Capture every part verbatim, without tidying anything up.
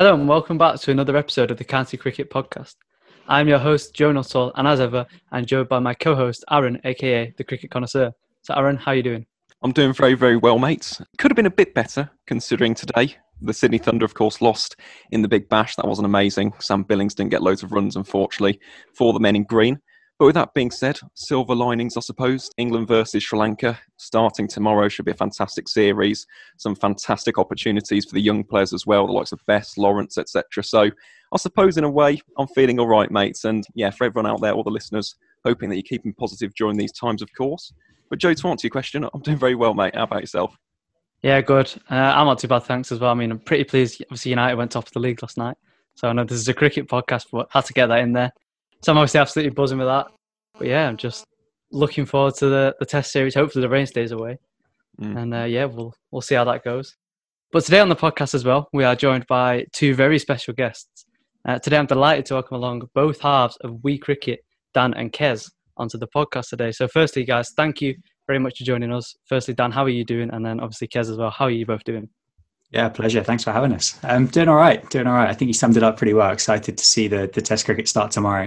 Hello and welcome back to another episode of the County Cricket Podcast. I'm your host, Joe Nuttall, and as ever, I'm joined by my co-host, Aaron, aka The Cricket Connoisseur. So Aaron, how are you doing? I'm doing very, very well, mates. Could have been a bit better, considering today the Sydney Thunder, of course, lost in the Big Bash. That wasn't amazing. Sam Billings didn't get loads of runs, unfortunately, for the men in green. But with that being said, silver linings, I suppose. England versus Sri Lanka starting tomorrow should be a fantastic series. Some fantastic opportunities for the young players as well, the likes of Bess, Lawrence, et cetera. So I suppose in a way, I'm feeling all right, mates. And yeah, for everyone out there, all the listeners, hoping that you're keeping positive during these times, of course. But Joe, to answer your question, I'm doing very well, mate. How about yourself? Yeah, good. Uh, I'm not too bad, thanks as well. I mean, I'm pretty pleased. Obviously, United went top of the league last night. So I know this is a cricket podcast, but had to get that in there. So I'm obviously absolutely buzzing with that. But yeah, I'm just looking forward to the, the test series. Hopefully the rain stays away. Mm. And uh, yeah, we'll we'll see how that goes. But today on the podcast as well, we are joined by two very special guests. Uh, today I'm delighted to welcome along both halves of We Cricket, Dan and Kez, onto the podcast today. So firstly, guys, thank you very much for joining us. Firstly, Dan, how are you doing? And then obviously Kez as well. How are you both doing? Yeah, pleasure. Thanks for having us. I'm doing all right. Doing all right. I think you summed it up pretty well. Excited to see the, the Test cricket start tomorrow,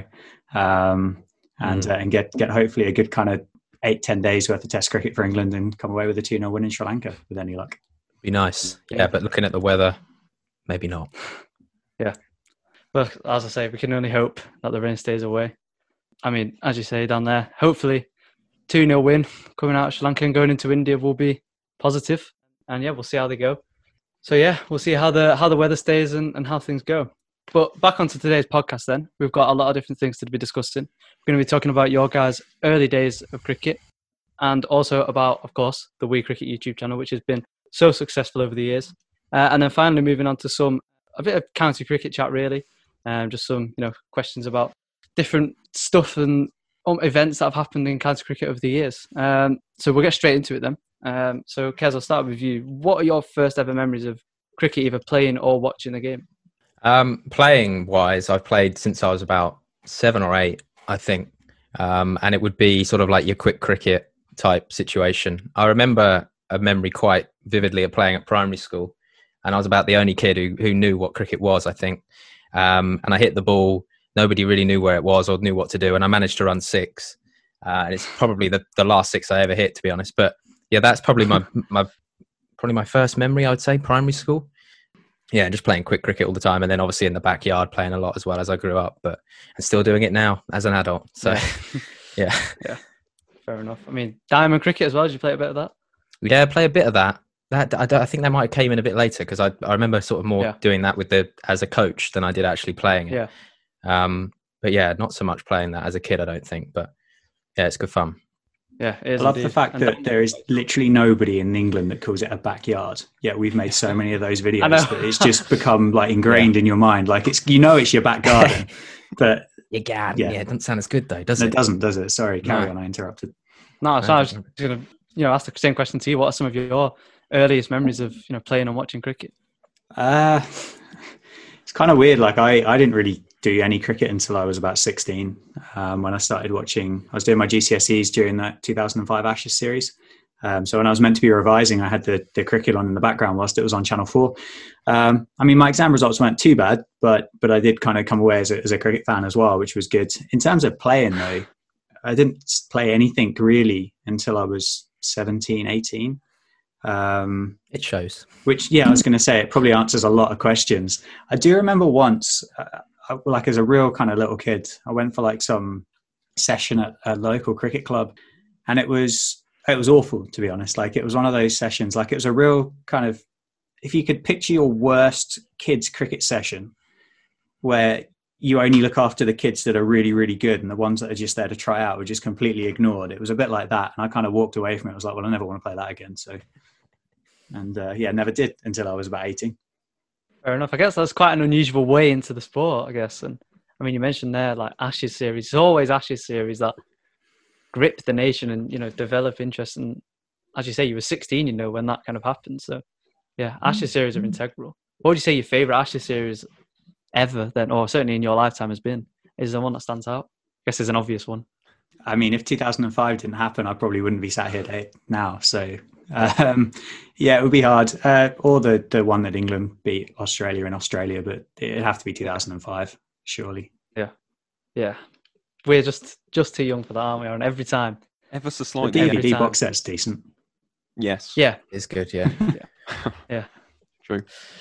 um, and mm. uh, and get get hopefully a good kind of eight ten days worth of Test cricket for England and come away with a two nil win in Sri Lanka with any luck. Be nice. Yeah, but looking at the weather, maybe not. Yeah. Well, as I say, we can only hope that the rain stays away. I mean, as you say down there, hopefully two nil win coming out of Sri Lanka and going into India will be positive. And yeah, we'll see how they go. So yeah, we'll see how the how the weather stays and, and how things go. But back onto today's podcast then. We've got a lot of different things to be discussing. We're going to be talking about your guys' early days of cricket and also about, of course, the We Cricket YouTube channel, which has been so successful over the years. Uh, and then finally moving on to some, a bit of county cricket chat really. Um, just some, you know, questions about different stuff and um, events that have happened in county cricket over the years. Um, so we'll get straight into it then. Um, so Kez, I'll start with you. What are your first ever memories of cricket, either playing or watching the game? Um, playing wise, I've played since I was about seven or eight, I think. Um, and it would be sort of like your quick cricket type situation. I remember a memory quite vividly of playing at primary school. And I was about the only kid who, who knew what cricket was, I think. Um, and I hit the ball. Nobody really knew where it was or knew what to do. And I managed to run six. Uh, and it's probably the, the last six I ever hit, to be honest. But yeah, that's probably my, my probably my first memory, I would say, primary school. Yeah, just playing quick cricket all the time. And then obviously in the backyard playing a lot as well as I grew up. But I'm still doing it now as an adult. So yeah. yeah. Yeah, fair enough. I mean, diamond cricket as well. Did you play a bit of that? Yeah, play a bit of that. That I, I think that might have came in a bit later because I, I remember sort of more yeah. doing that with the as a coach than I did actually playing it. Yeah. Um, but yeah, not so much playing that as a kid, I don't think. But yeah, it's good fun. Yeah, it is I love indeed. the fact that there is literally nobody in England that calls it a backyard. Yet we've made so many of those videos that it's just become like ingrained yeah. in your mind. Like it's, you know, it's your back garden, but you can. Yeah. yeah, it doesn't sound as good though, does no, it? It doesn't, does it? Sorry, carry no. on. I interrupted. No, so I was just going to, you know, ask the same question to you. What are some of your earliest memories of, you know, playing and watching cricket? Uh, it's kind of weird. Like I, I didn't really do any cricket until I was about sixteen. Um, when I started watching, I was doing my G C S Es during that two thousand five Ashes series. Um, so when I was meant to be revising, I had the, the cricket on in the background whilst it was on Channel four. Um, I mean, my exam results weren't too bad, but but I did kind of come away as a, as a cricket fan as well, which was good. In terms of playing though, I didn't play anything really until I was seventeen, eighteen. Um, it shows. Which, yeah, I was going to say, it probably answers a lot of questions. I do remember once, uh, I, like as a real kind of little kid, I went for like some session at a local cricket club, and it was it was awful, to be honest. Like it was one of those sessions, like it was a real kind of, if you could picture your worst kids cricket session, where you only look after the kids that are really, really good, and the ones that are just there to try out were just completely ignored. It was a bit like that, and I kind of walked away from it. I was like, well, I never want to play that again. So. And uh, yeah, never did until I was about eighteen. Fair enough. I guess that's quite an unusual way into the sport, I guess. And I mean, you mentioned there, like Ashes series. It's always Ashes series that grip the nation and, you know, develop interest. And as you say, you were sixteen, you know, when that kind of happened. So yeah, Ashes series are integral. What would you say your favourite Ashes series ever then, or certainly in your lifetime has been? Is there one that stands out? I guess there's an obvious one. I mean, if two thousand five didn't happen, I probably wouldn't be sat here now. So Um, yeah, it would be hard. Uh, or the the one that England beat Australia in Australia, but it'd have to be two thousand five, surely. Yeah, yeah. We're just just too young for that, aren't we? Aaron? Every time. Ever so The slightly. D V D time. box set's decent. Yes. Yeah, It's good, yeah. yeah, True.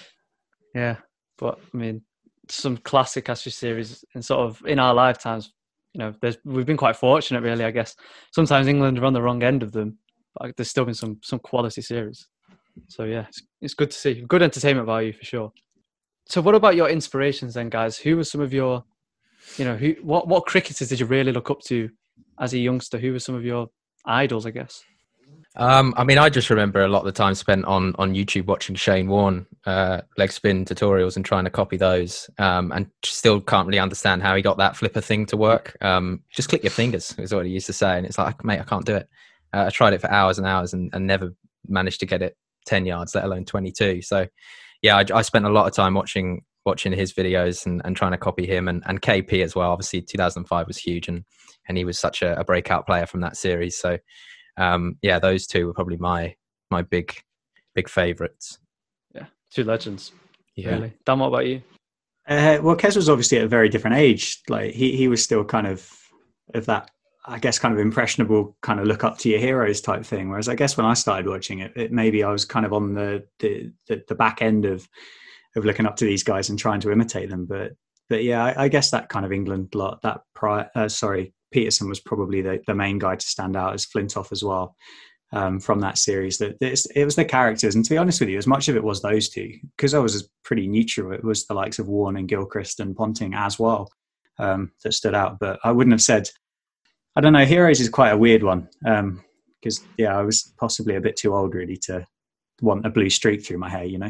yeah. But I mean, some classic Ashes series, and sort of in our lifetimes, you know, there's we've been quite fortunate, really. I guess sometimes England are on the wrong end of them, but there's still been some some quality series. So yeah, it's, it's good to see. Good entertainment value for sure. So what about your inspirations then, guys? Who were some of your, you know, who what what cricketers did you really look up to as a youngster? Who were some of your idols, I guess? Um, I mean, I just remember a lot of the time spent on on YouTube watching Shane Warne uh, leg spin tutorials and trying to copy those, um, and still can't really understand how he got that flipper thing to work. Um, just click your fingers is what he used to say, and it's like, mate, I can't do it. Uh, I tried it for hours and hours and, and never managed to get it ten yards, let alone twenty-two. So, yeah, I, I spent a lot of time watching watching his videos and, and trying to copy him, and, and K P as well. Obviously, two thousand five was huge, and and he was such a, a breakout player from that series. So. Um, yeah, those two were probably my my big big favourites. Yeah, two legends. Yeah. Really. Dan, what about you? Uh, well, Kes was obviously at a very different age. Like he he was still kind of of that, I guess, kind of impressionable kind of look up to your heroes type thing. Whereas I guess when I started watching it, it maybe I was kind of on the the, the, the back end of of looking up to these guys and trying to imitate them. But but yeah, I, I guess that kind of England lot, that prior, uh, sorry. Peterson was probably the, the main guy to stand out, as Flintoff as well, um, from that series. That it was the characters, and to be honest with you, as much of it was those two, because I was pretty neutral. It was the likes of Warne and Gilchrist and Ponting as well um, that stood out. But I wouldn't have said. I don't know. Heroes is quite a weird one because um, yeah, I was possibly a bit too old really to want a blue streak through my hair. You know.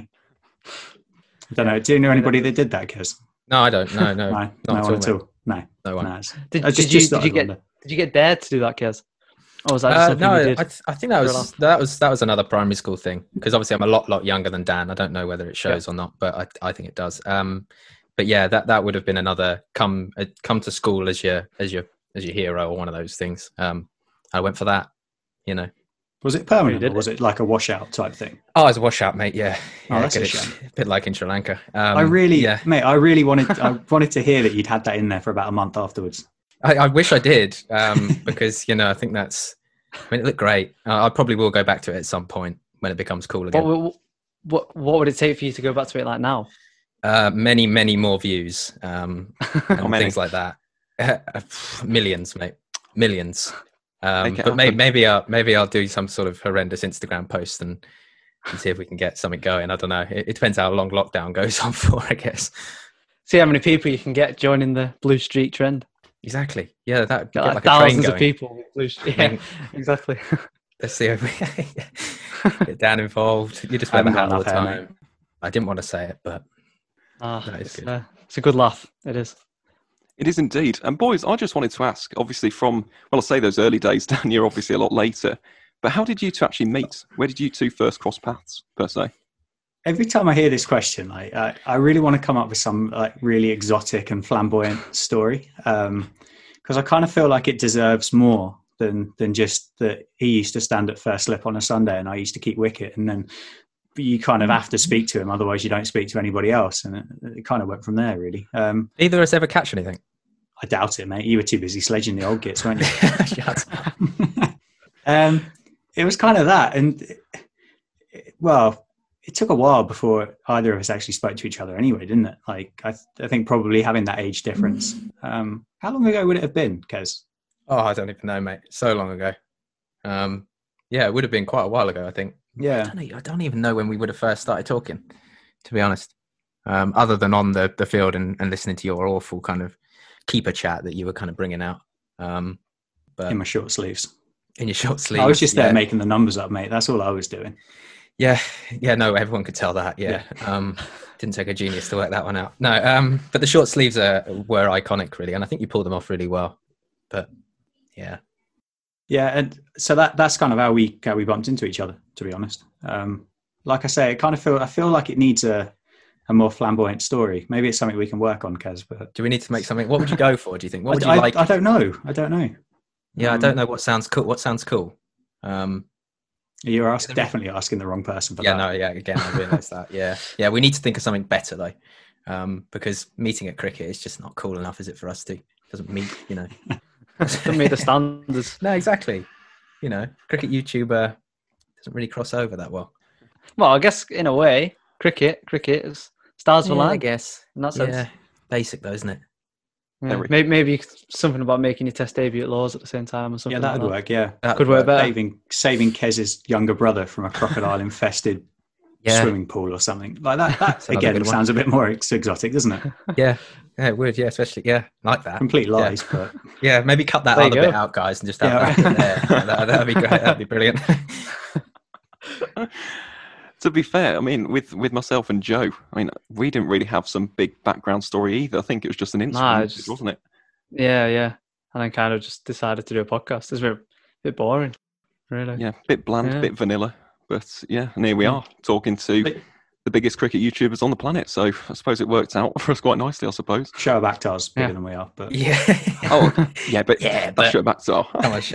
I don't know. Do you know anybody that did that, Kes? No, I don't. No, no, no, not no at one all. at all. No, No one. no, Did, just, did you just did you get wonder. did you get dared to do that, Kez? Or was that just Uh, something no, you did? I, th- I think that was that was that was another primary school thing because obviously I'm a lot lot younger than Dan. I don't know whether it shows yeah. or not, but I I think it does. Um, but yeah, that that would have been another come uh, come to school as your as your as your hero or one of those things. Um, I went for that, you know. Was it permanent did or was it like a washout type thing? Oh, it was a washout, mate. Yeah, oh, yeah that's a it. shame. A bit like in Sri Lanka. Um, I really, yeah. mate. I really wanted. I wanted to hear that you'd had that in there for about a month afterwards. I, I wish I did, um, because you know I think that's. I mean, it looked great. Uh, I probably will go back to it at some point when it becomes cool again. What, what what would it take for you to go back to it like now? Uh, many, many more views, um, and things like that. Millions, mate. Millions. Um, but maybe, maybe I'll maybe I'll do some sort of horrendous Instagram post and, and see if we can get something going. I don't know. It, it depends how long lockdown goes on for, I guess. See how many people you can get joining the blue streak trend. Exactly. Yeah, that get like like a thousands train of people with blue streak. Yeah, exactly. Let's see if we get Dan involved. You just wear the hat all the time. Hair, I didn't want to say it, but ah, that is it's, good. Uh, it's a good laugh. It is. It is indeed. And boys, I just wanted to ask, obviously from, well, I'll say those early days, Dan, you're obviously a lot later, but how did you two actually meet? Where did you two first cross paths, per se? Every time I hear this question, like, I, I really want to come up with some like really exotic and flamboyant story, because um, I kind of feel like it deserves more than than just that he used to stand at first slip on a Sunday and I used to keep wicket, and then you kind of have to speak to him, otherwise you don't speak to anybody else, and it, it kind of went from there, really. Um, Either of us ever catch anything? I doubt it, mate. You were too busy sledging the old gits, weren't you? um, it was kind of that, and it, it, well, it took a while before either of us actually spoke to each other, anyway, didn't it? Like, I, I think probably having that age difference. Um, how long ago would it have been, Kez? Oh, I don't even know, mate. So long ago. Um, yeah, it would have been quite a while ago, I think. Yeah, I don't, know, I don't even know when we would have first started talking, to be honest. Um, other than on the, the field and, and listening to your awful kind of keeper chat that you were kind of bringing out. Um, but in my short sleeves. In your short sleeves. I was just there yeah. making the numbers up, mate. That's all I was doing. Yeah, yeah, no, everyone could tell that. Yeah, yeah. Um, didn't take a genius to work that one out. No, um, but the short sleeves are, were iconic, really, and I think you pulled them off really well. But yeah. Yeah, and so that that's kind of how we how we bumped into each other, to be honest. Um, like I say, I kind of feel I feel like it needs a a more flamboyant story. Maybe it's something we can work on, Kez. But do we need to make something? What would you go for? Do you think? What would I, you I, like? I don't know. I don't know. Yeah, um, I don't know what sounds cool. What sounds cool? Um, You're ask, definitely asking the wrong person for yeah, that. no, yeah. Again, I realise that. Yeah, yeah. We need to think of something better though, um, because meeting at cricket is just not cool enough, is it, for us to? It doesn't meet, you know. Doesn't meet the standards. No, exactly. You know, cricket YouTuber doesn't really cross over that well. Well, I guess in a way, cricket, cricket is stars Yeah, align. I guess. In that sense. Yeah, basic though, isn't it? Yeah. Maybe, maybe something about making your test debut at Lords at the same time or something. Yeah, that'd like that. work. Yeah, That'd Could work better. saving saving Kez's younger brother from a crocodile-infested Yeah. swimming pool or something like that. That That's another again good one. sounds a bit more ex- exotic, doesn't it? Yeah, yeah, it would. Yeah, especially yeah, like that. Complete lies, Yeah. but Yeah, maybe cut that There you other go. bit out, guys, and just have Yeah. that bit there. that, that'd be great. That'd be brilliant. To be fair, I mean, with, with myself and Joe, I mean, we didn't really have some big background story either. I think it was just an Instagram, Nah, message, just- wasn't it? Yeah, yeah. And then kind of just decided to do a podcast. It's a bit, bit boring, really. Yeah, bit bland, Yeah. bit vanilla. But yeah, and here we Yeah. are talking to But- the biggest cricket YouTubers on the planet. So I suppose it worked out for us quite nicely, I suppose. show of Actar's bigger Yeah. than we are. But yeah. Oh, yeah, but Yeah, yeah, but- that's back to Come on,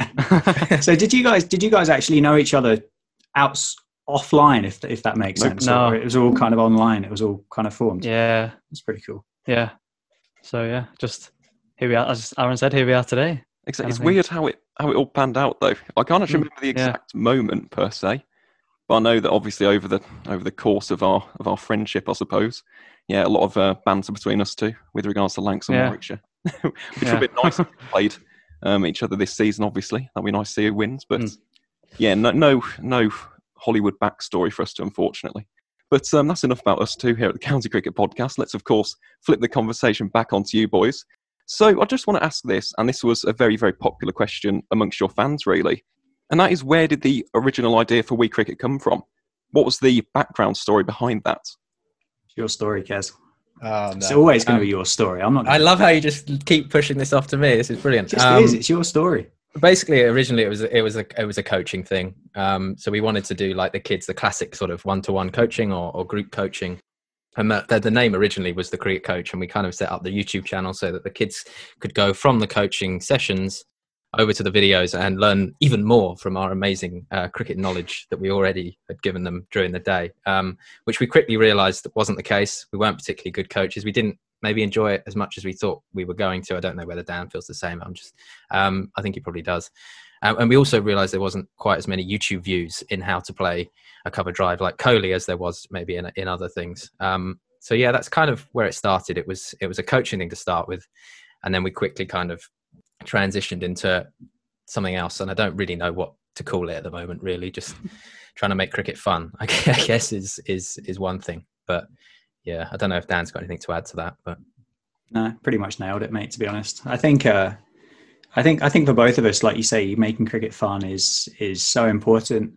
shout. so did you guys did you guys actually know each other outs offline, if if that makes Nope. sense? No. Or it was all kind of online. It was all kind of formed. Yeah, It's pretty cool. yeah. So yeah, just here we are. As Aaron said, here we are today. Exactly. kind It's of thing. weird how it how it all panned out, though. I can't actually Mm, remember the yeah. exact moment per se, but I know that obviously over the over the course of our of our friendship, I suppose, yeah, a lot of uh, banter between us two with regards to Lancs and Yeah. Warwickshire, which Yeah. would be nice if we played um, each other this season. Obviously, that'd be nice to see who wins. But Mm. yeah, no, no, no Hollywood backstory for us two, unfortunately. But um, that's enough about us two here at the County Cricket Podcast. Let's, of course, flip the conversation back onto you boys. So I just want to ask this, and this was a very, very popular question amongst your fans, really. And that is, where did the original idea for We Cricket come from? What was the background story behind that? It's your story, Kez. Oh, It's always going to Um, be your story. I'm not. I Gonna, love how you just keep pushing this off to me. This is brilliant. it just Um, is. It's your story. basically, originally it was it was a it was a coaching thing. Um, so we wanted to do like the kids, the classic sort of one to one coaching or, or group coaching. And the, the name originally was the Cricket Coach, and we kind of set up the YouTube channel so that the kids could go from the coaching sessions over to the videos and learn even more from our amazing uh, cricket knowledge that we already had given them during the day, um, which we quickly realised wasn't the case. We weren't particularly good coaches. We didn't maybe enjoy it as much as we thought we were going to. I don't know whether Dan feels the same. I'm just, um, I think he probably does. Um, and we also realised there wasn't quite as many YouTube views in how to play a cover drive like Kohli as there was maybe in in other things. Um, so yeah, that's kind of where it started. It was it was a coaching thing to start with, and then we quickly kind of transitioned into something else. And I don't really know what to call it at the moment. Really, just trying to make cricket fun, I guess, is is is one thing. But yeah, I don't know if Dan's got anything to add to that. But No, pretty much nailed it, mate. To be honest, I think, uh, I think, I think for both of us, like you say, making cricket fun is is so important.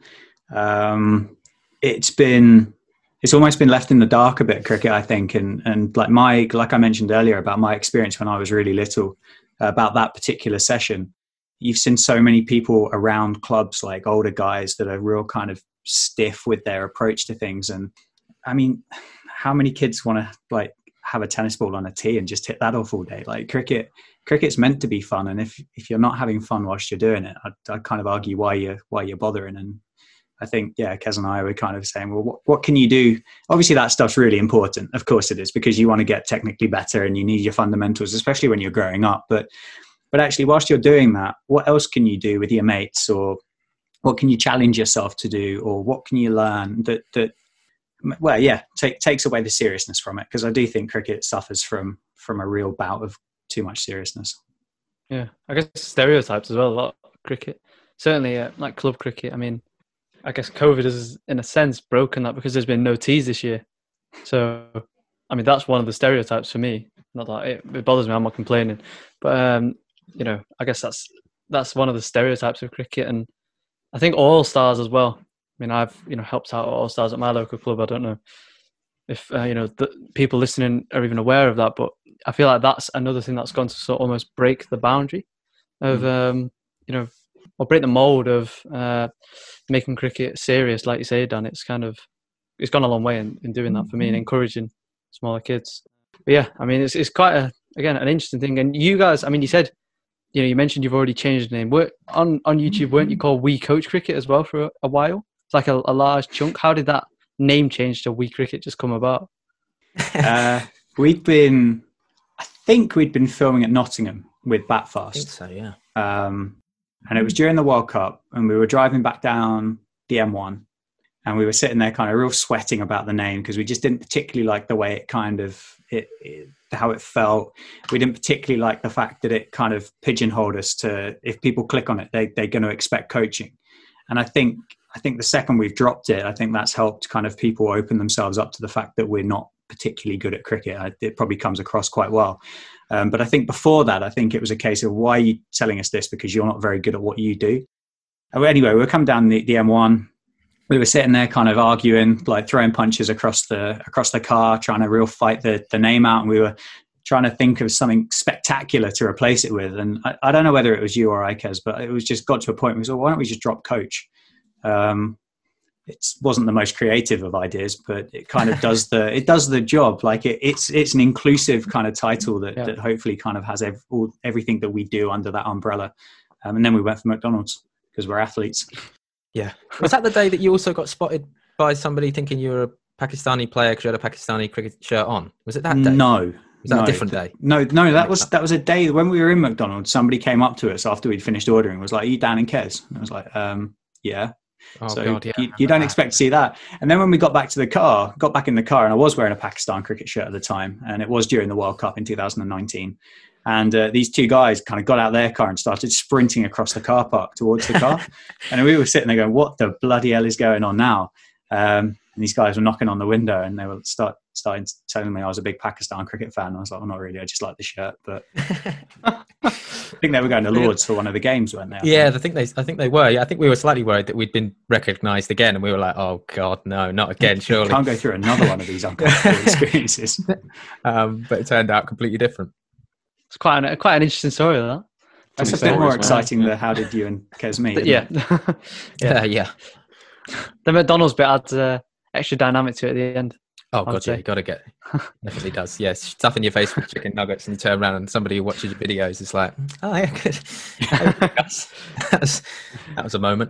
Um, it's been, it's almost been left in the dark a bit, cricket, I think, and and like my, like I mentioned earlier about my experience when I was really little, uh, about that particular session. You've seen so many people around clubs, like older guys, that are real kind of stiff with their approach to things, and I mean, how many kids want to like have a tennis ball on a tee and just hit that off all day? Like cricket, cricket's meant to be fun, and if if you're not having fun whilst you're doing it, I'd, I'd kind of argue why you why you're bothering. And I think, yeah, Kez and I were kind of saying, well, what, what can you do? Obviously, that stuff's really important. Of course, it is, because you want to get technically better and you need your fundamentals, especially when you're growing up. But but actually, whilst you're doing that, what else can you do with your mates, or what can you challenge yourself to do, or what can you learn that that well, yeah, take, takes away the seriousness from it, because I do think cricket suffers from from a real bout of too much seriousness. Yeah, I guess stereotypes as well. A lot of cricket, certainly uh, like club cricket. I mean, I guess COVID has, in a sense, broken that, because there's been no tees this year. So, I mean, that's one of the stereotypes for me. Not that it, it bothers me. I'm not complaining, but um, you know, I guess that's that's one of the stereotypes of cricket, and I think All Stars as well. I mean, I've you know helped out All Stars at my local club. I don't know if uh, you know the people listening are even aware of that, but I feel like that's another thing that's gone to sort of almost break the boundary of mm. um, you know, or break the mold of uh, making cricket serious, like you say, Dan. It's kind of it's gone a long way in, in doing that for me and encouraging smaller kids. But yeah, I mean, it's it's quite a again an interesting thing. And you guys, I mean, you said you know, you mentioned you've already changed the name. Were, on on YouTube, weren't you called We Coach Cricket as well for a, a while? It's like a, a large chunk. How did that name change to We Cricket just come about? uh, we'd been, I think we'd been filming at Nottingham with Batfast. I think so, yeah. Um, and it was during the World Cup, and we were driving back down the M one, and we were sitting there kind of real sweating about the name because we just didn't particularly like the way it kind of, it, it, how it felt. We didn't particularly like the fact that it kind of pigeonholed us to, if people click on it, they, they're going to expect coaching. And I think, I think the second we've dropped it, I think that's helped kind of people open themselves up to the fact that we're not particularly good at cricket. It probably comes across quite well. Um, but I think before that, I think it was a case of, why are you telling us this? Because you're not very good at what you do. Anyway, we were coming down the, the M one. We were sitting there kind of arguing, like throwing punches across the across the car, trying to real fight the, the name out. And we were trying to think of something spectacular to replace it with. And I, I don't know whether it was you or I, Kez, but it was just got to a point where we said, well, why don't we just drop coach? Um, it wasn't the most creative of ideas, but it kind of does the it does the job. Like it, it's it's an inclusive kind of title that, yeah. that hopefully kind of has ev- all, everything that we do under that umbrella. Um, and then we went for McDonald's because we're athletes. Yeah. Was that the day that you also got spotted by somebody thinking you were a Pakistani player because you had a Pakistani cricket shirt on? Was it that day? No. Was that no. a different day? No, no, that was that was a day when we were in McDonald's. Somebody came up to us after we'd finished ordering and was like, "Are you Dan and Kez?" And I was like, um, yeah. Oh, so God, yeah, you, you don't expect to see that. And then when we got back to the car, got back in the car, and I was wearing a Pakistan cricket shirt at the time, and it was during the World Cup in two thousand nineteen. And uh, these two guys kind of got out their car and started sprinting across the car park towards the car. And we were sitting there going, what the bloody hell is going on now? Um, and these guys were knocking on the window, and they were start starting telling me I was a big Pakistan cricket fan. I was like, well, not really. I just like the shirt. But I think they were going to Lords for one of the games, weren't they? I yeah, think. I think they. I think they were. Yeah, I think we were slightly worried that we'd been recognised again, and we were like, "Oh God, no, not again!" Surely can't go through another one of these uncomfortable experiences. Um, but it turned out completely different. It's quite an quite an interesting story, that. That's a bit more exciting than how did you and Kez meet? Yeah, yeah, yeah. The McDonald's bit adds uh, extra dynamic to it at the end. Oh God, yeah, you got to get. Definitely does. Yes, yeah, stuff in your face with chicken nuggets, and you turn around and somebody who watches your videos is like, "Oh yeah, good." that's, that's, that was a moment.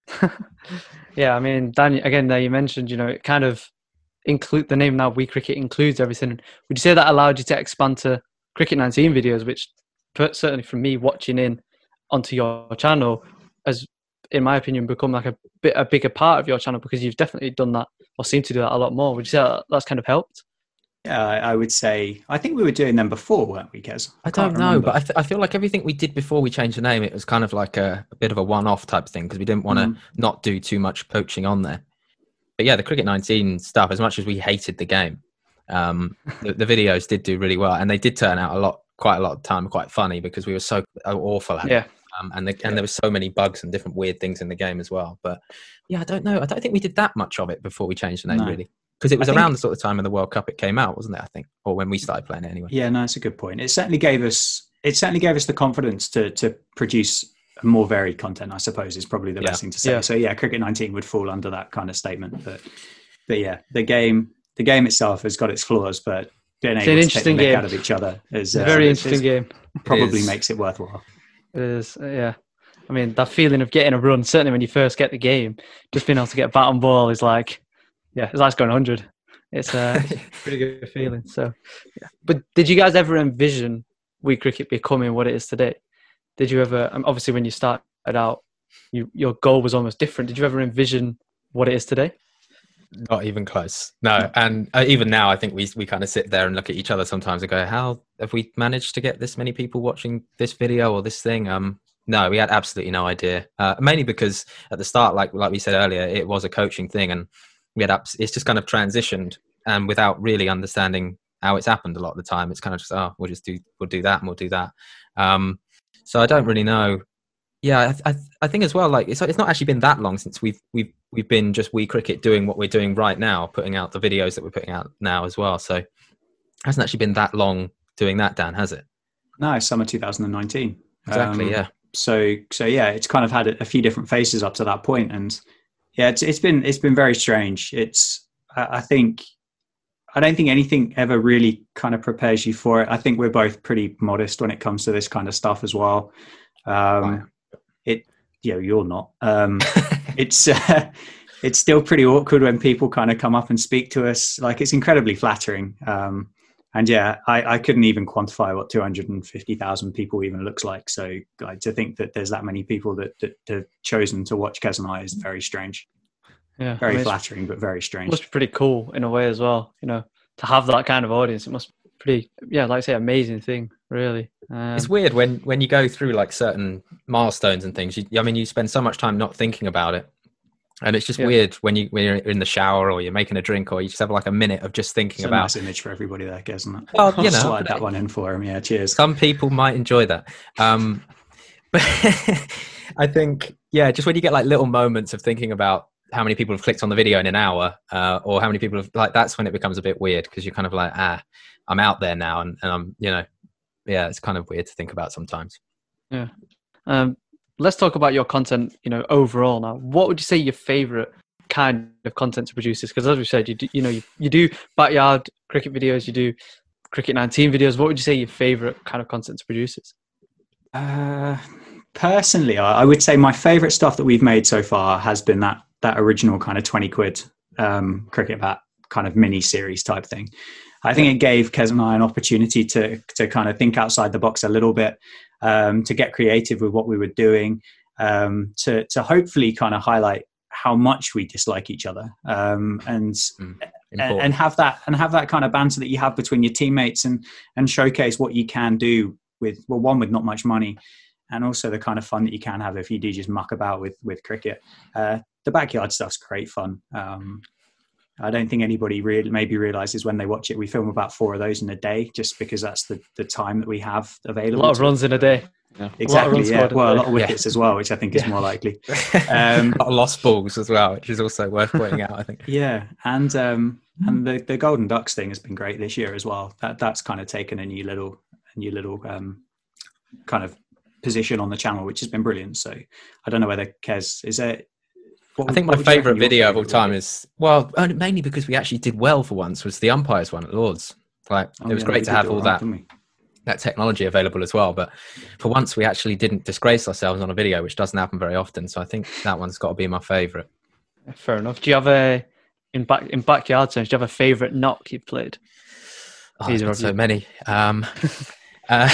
Yeah, I mean, Dan, again, there you mentioned, you know, it kind of include the name now. We Cricket includes everything. Would you say that allowed you to expand to Cricket nineteen videos, which certainly from me watching in onto your channel has, in my opinion, become like a bit a bigger part of your channel, because you've definitely done that or seem to do that a lot more? Would you say that that's kind of helped? Yeah, I would say, I think we were doing them before, weren't we, Kez? I, I don't know, remember. but I, th- I feel like everything we did before we changed the name, it was kind of like a, a bit of a one-off type thing, because we didn't want to mm. not do too much poaching on there. But yeah, the Cricket nineteen stuff, as much as we hated the game, um, the, the videos did do really well, and they did turn out a lot, quite a lot of time, quite funny, because we were so awful at yeah. it. Um, and the, and there were so many bugs and different weird things in the game as well. But yeah, I don't know. I don't think we did that much of it before we changed the name, no. really. Because it was I around think, the sort of time of the World Cup it came out, wasn't it? I think, or when we started playing it anyway. Yeah, no, it's a good point. It certainly gave us, it certainly gave us the confidence to to produce more varied content, I suppose, is probably the yeah. best thing to say. Yeah. So yeah, Cricket nineteen would fall under that kind of statement. But but yeah, the game, the game itself has got its flaws, but being it's able an to take the game. out of each other is a uh, very is, interesting is, game. Probably it makes it worthwhile. It is, yeah. I mean, that feeling of getting a run, certainly when you first get the game, just being able to get a bat and ball is like, yeah, it's like going one hundred. It's a pretty good feeling. So, yeah. But did you guys ever envision We Cricket becoming what it is today? Did you ever, obviously when you started out, you, your goal was almost different. Did you ever envision what it is today? Not even close. No. And uh, even now, I think we we kind of sit there and look at each other sometimes and go, how have we managed to get this many people watching this video or this thing? Um, No, we had absolutely no idea. Uh, mainly because at the start, like like we said earlier, it was a coaching thing, and we had abs- it's just kind of transitioned, and without really understanding how it's happened a lot of the time, it's kind of just oh, we'll just do we'll do that and we'll do that. Um, so I don't really know. Yeah, I, I I think as well, like it's it's not actually been that long since we've we've we've been just We Cricket doing what we're doing right now, putting out the videos that we're putting out now as well. So it hasn't actually been that long doing that, Dan, has it? No, summer two thousand nineteen. Exactly. Um, yeah. So, so yeah, it's kind of had a, a few different faces up to that point, and yeah, it's it's been it's been very strange. It's I, I think I don't think anything ever really kind of prepares you for it. I think we're both pretty modest when it comes to this kind of stuff as well. Um, Right. It, you know, you're not. Um, it's uh, it's still pretty awkward when people kind of come up and speak to us. Like, it's incredibly flattering. Um, and yeah, I, I couldn't even quantify what two hundred fifty thousand people even looks like. So like, to think that there's that many people that, that, that have chosen to watch Kez and I is very strange. Yeah, Very I mean, it's- flattering, but very It strange. must be pretty cool in a way as well. You know, to have that kind of audience, it must be pretty, yeah, like I say, amazing thing, really. Um, It's weird when when you go through like certain milestones and things. You, I mean, you spend so much time not thinking about it, and it's just Yeah. weird when you when you're in the shower or you're making a drink or you just have like a minute of just thinking It's a about. nice image for everybody there, isn't it? Well, you know, Slide that one in for him. Yeah, cheers. some people might enjoy that. Um, but I think, yeah, just when you get like little moments of thinking about how many people have clicked on the video in an hour, uh, or how many people have, like, that's when it becomes a bit weird, because you're kind of like, ah, I'm out there now, and, and I'm, you know, yeah, it's kind of weird to think about sometimes. Yeah. Um, let's talk about your content, you know, overall now. What would you say your favorite kind of content to produce is? Because as we said, you do, you know, you, you do backyard cricket videos, you do Cricket nineteen videos. What would you say your favorite kind of content to produce is? Uh, personally, I, I would say my favorite stuff that we've made so far has been that that original kind of twenty quid um, cricket bat kind of mini series type thing. I think it gave Kez and I an opportunity to to kind of think outside the box a little bit, um, to get creative with what we were doing, um, to to hopefully kind of highlight how much we dislike each other, um, and, Mm, and important. and have that and have that kind of banter that you have between your teammates, and and showcase what you can do with, well, one, with not much money, and also the kind of fun that you can have if you do just muck about with with cricket. Uh, the backyard stuff's great fun. Um, I don't think anybody really maybe realizes when they watch it, we film about four of those in a day, just because that's the, the time that we have A available. lot of to- runs in a day. Exactly. runs Yeah. scored in Well, a a day. lot of wickets as well, which I think is Yeah. more likely. Um, Um, a lot of lost balls as well, which is also worth pointing out, I think. Yeah, and um, and the, the Golden Ducks thing has been great this year as well. That that's kind of taken a new little a new little um, kind of position on the channel, which has been brilliant. So I don't know whether Kez is there. What I think what my would you reckon favourite your video of all favourite time would be? is, well, only- mainly because we actually did well for once, was the umpires one at Lords. Like, Oh, it was yeah, great we to did have do all right, that didn't we? that technology available as well. But for once, we actually didn't disgrace ourselves on a video, which doesn't happen very often. So I think that one's got to be my favourite. Fair enough. Do you have a in back in backyard terms? Do you have a favorite knock you've played? Oh, there's Either been of so you. many. Um, uh,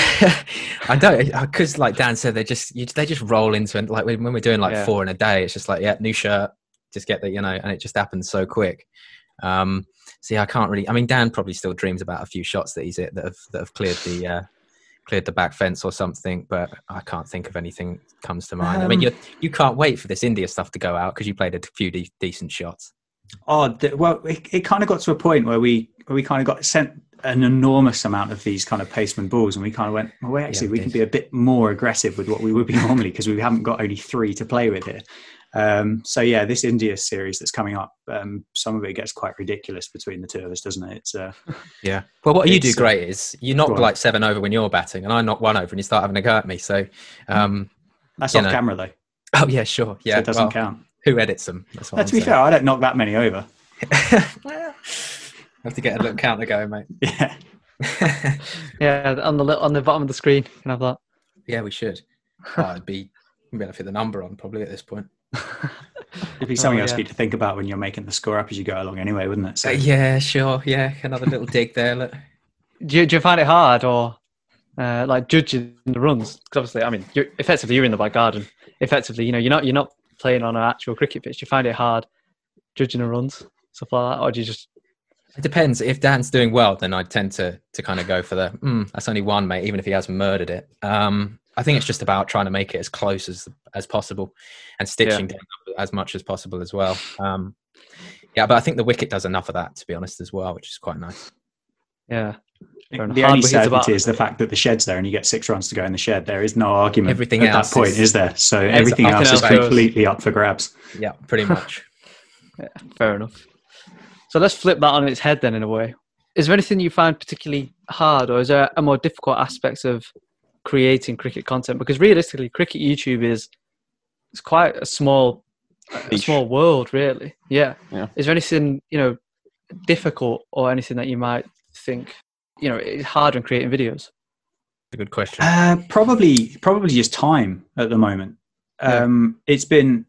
I don't, because like Dan said, they just you, they just roll into it. Like when when we're doing like Yeah. four in a day, it's just like, yeah, new shirt, just get the, you know, and it just happens so quick. Um, see, I can't really. I mean, Dan probably still dreams about a few shots that he's hit that have that have cleared the uh, cleared the back fence or something, but I can't think of anything that comes to mind. I mean, Um, you you can't wait for this India stuff to go out because you played a few de- decent shots. Oh, the, well, it, it kind of got to a point where we where we kind of got sent an enormous amount of these kind of paceman balls, and we kind of went, well, wait, actually, Yeah, we we can did. be a bit more aggressive with what we would be normally, because we haven't got only three to play with here. Um, so yeah, this India series that's coming up, um, some of it gets quite ridiculous between the two of us, doesn't it? It's uh, Yeah. Well, what you do It's, uh, great is you knock go on. like seven over when you're batting, and I knock one over, and you start having a go at me. So, um, that's You off know. camera though, oh yeah, sure, yeah. so it doesn't well, count. Who edits them? That's what No, I'm to be saying. fair, I don't knock that many over. Have to get a little counter going, mate. Yeah. Yeah, on the li- on the bottom of the screen, you can have that. Yeah, we should. Oh, it'd be we'd be able to fit the number on probably at this point. It'd be something Oh, else yeah. for you to think about when you're making the score up as you go along, anyway, wouldn't it? So, Uh, yeah, sure. Yeah, another little dig there. Look. Do you, do you find it hard, or uh, like judging the runs? Because obviously, I mean, you're, effectively you're in the back garden. Effectively, you know, you're not you're not playing on an actual cricket pitch. Do you find it hard judging the runs, stuff like that, or do you just? It depends. If Dan's doing well, then I tend to to kind of go for the mm, that's only one, mate, even if he has murdered it. Um, I think it's just about trying to make it as close as as possible and stitching down as much as possible as well. Um, yeah, but I think the wicket does enough of that, to be honest, as well, which is quite nice. Yeah. Fair enough. the Hard only wickets about- certainty is the fact that the shed's there and you get six runs to go in the shed. There is no argument Everything at else that point, is- is, there? So everything nothing else is else goes. completely up for grabs. Yeah, pretty much. Fair enough. So let's flip that on its head then, in a way. Is there anything you find particularly hard, or is there a more difficult aspect of creating cricket content? Because realistically, cricket YouTube is it's quite a small, a Niche. small world, really. Yeah. Yeah. Is there anything, you know, difficult or anything that you might think, you know, it's hard when creating videos? A good question. Uh, probably, probably just time at the moment. Um, yeah. It's been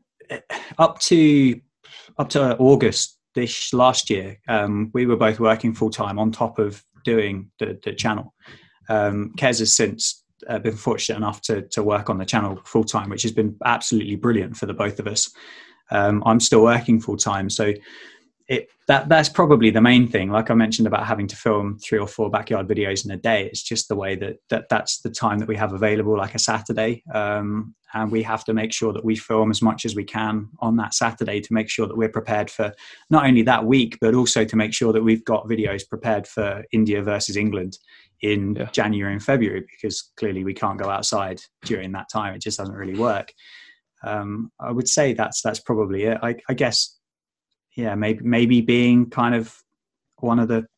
up to up to August this last year. Um, we were both working full time on top of doing the, the channel. Um, Kez has since uh, been fortunate enough to to work on the channel full time, which has been absolutely brilliant for the both of us. Um, I'm still working full time, so it that that's probably the main thing. Like I mentioned about having to film three or four backyard videos in a day, it's just the way that that that's the time that we have available, like a Saturday, um, and we have to make sure that we film as much as we can on that Saturday to make sure that we're prepared for not only that week, but also to make sure that we've got videos prepared for India versus England in yeah. January and February, because clearly we can't go outside during that time. It just doesn't really work. Um, I would say that's that's probably it. I, I guess, yeah, maybe maybe being kind of one of the.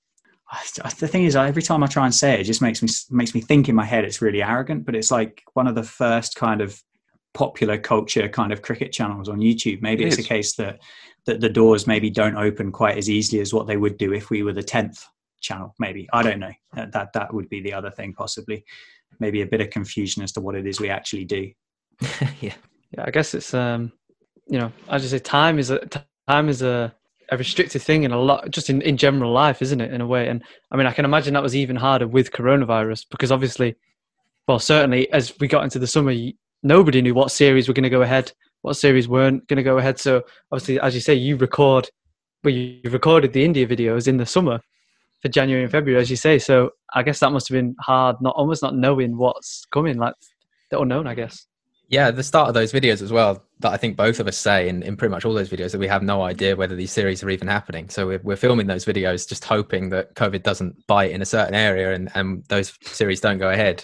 The thing is, every time I try and say it, it just makes me makes me think in my head it's really arrogant. But it's like one of the first kind of popular culture kind of cricket channels on YouTube. Maybe it it's is. a case that that the doors maybe don't open quite as easily as what they would do if we were the tenth channel. Maybe, I don't know. That that that would be the other thing, possibly. Maybe a bit of confusion as to what it is we actually do. yeah. Yeah, I guess it's um, you know, as you say, time is a time is a, a restricted thing in a lot, just in, in general life, isn't it? In a way, and I mean, I can imagine that was even harder with coronavirus because obviously, well, certainly as we got into the summer, nobody knew what series were going to go ahead, what series weren't going to go ahead. So obviously, as you say, you record, well, you recorded the India videos in the summer for January and February, as you say. So I guess that must have been hard, not almost not knowing what's coming, like the unknown, I guess. Yeah, the start of those videos as well, that I think both of us say in, in pretty much all those videos, that we have no idea whether these series are even happening. So we're, we're filming those videos just hoping that COVID doesn't bite in a certain area and, and those series don't go ahead,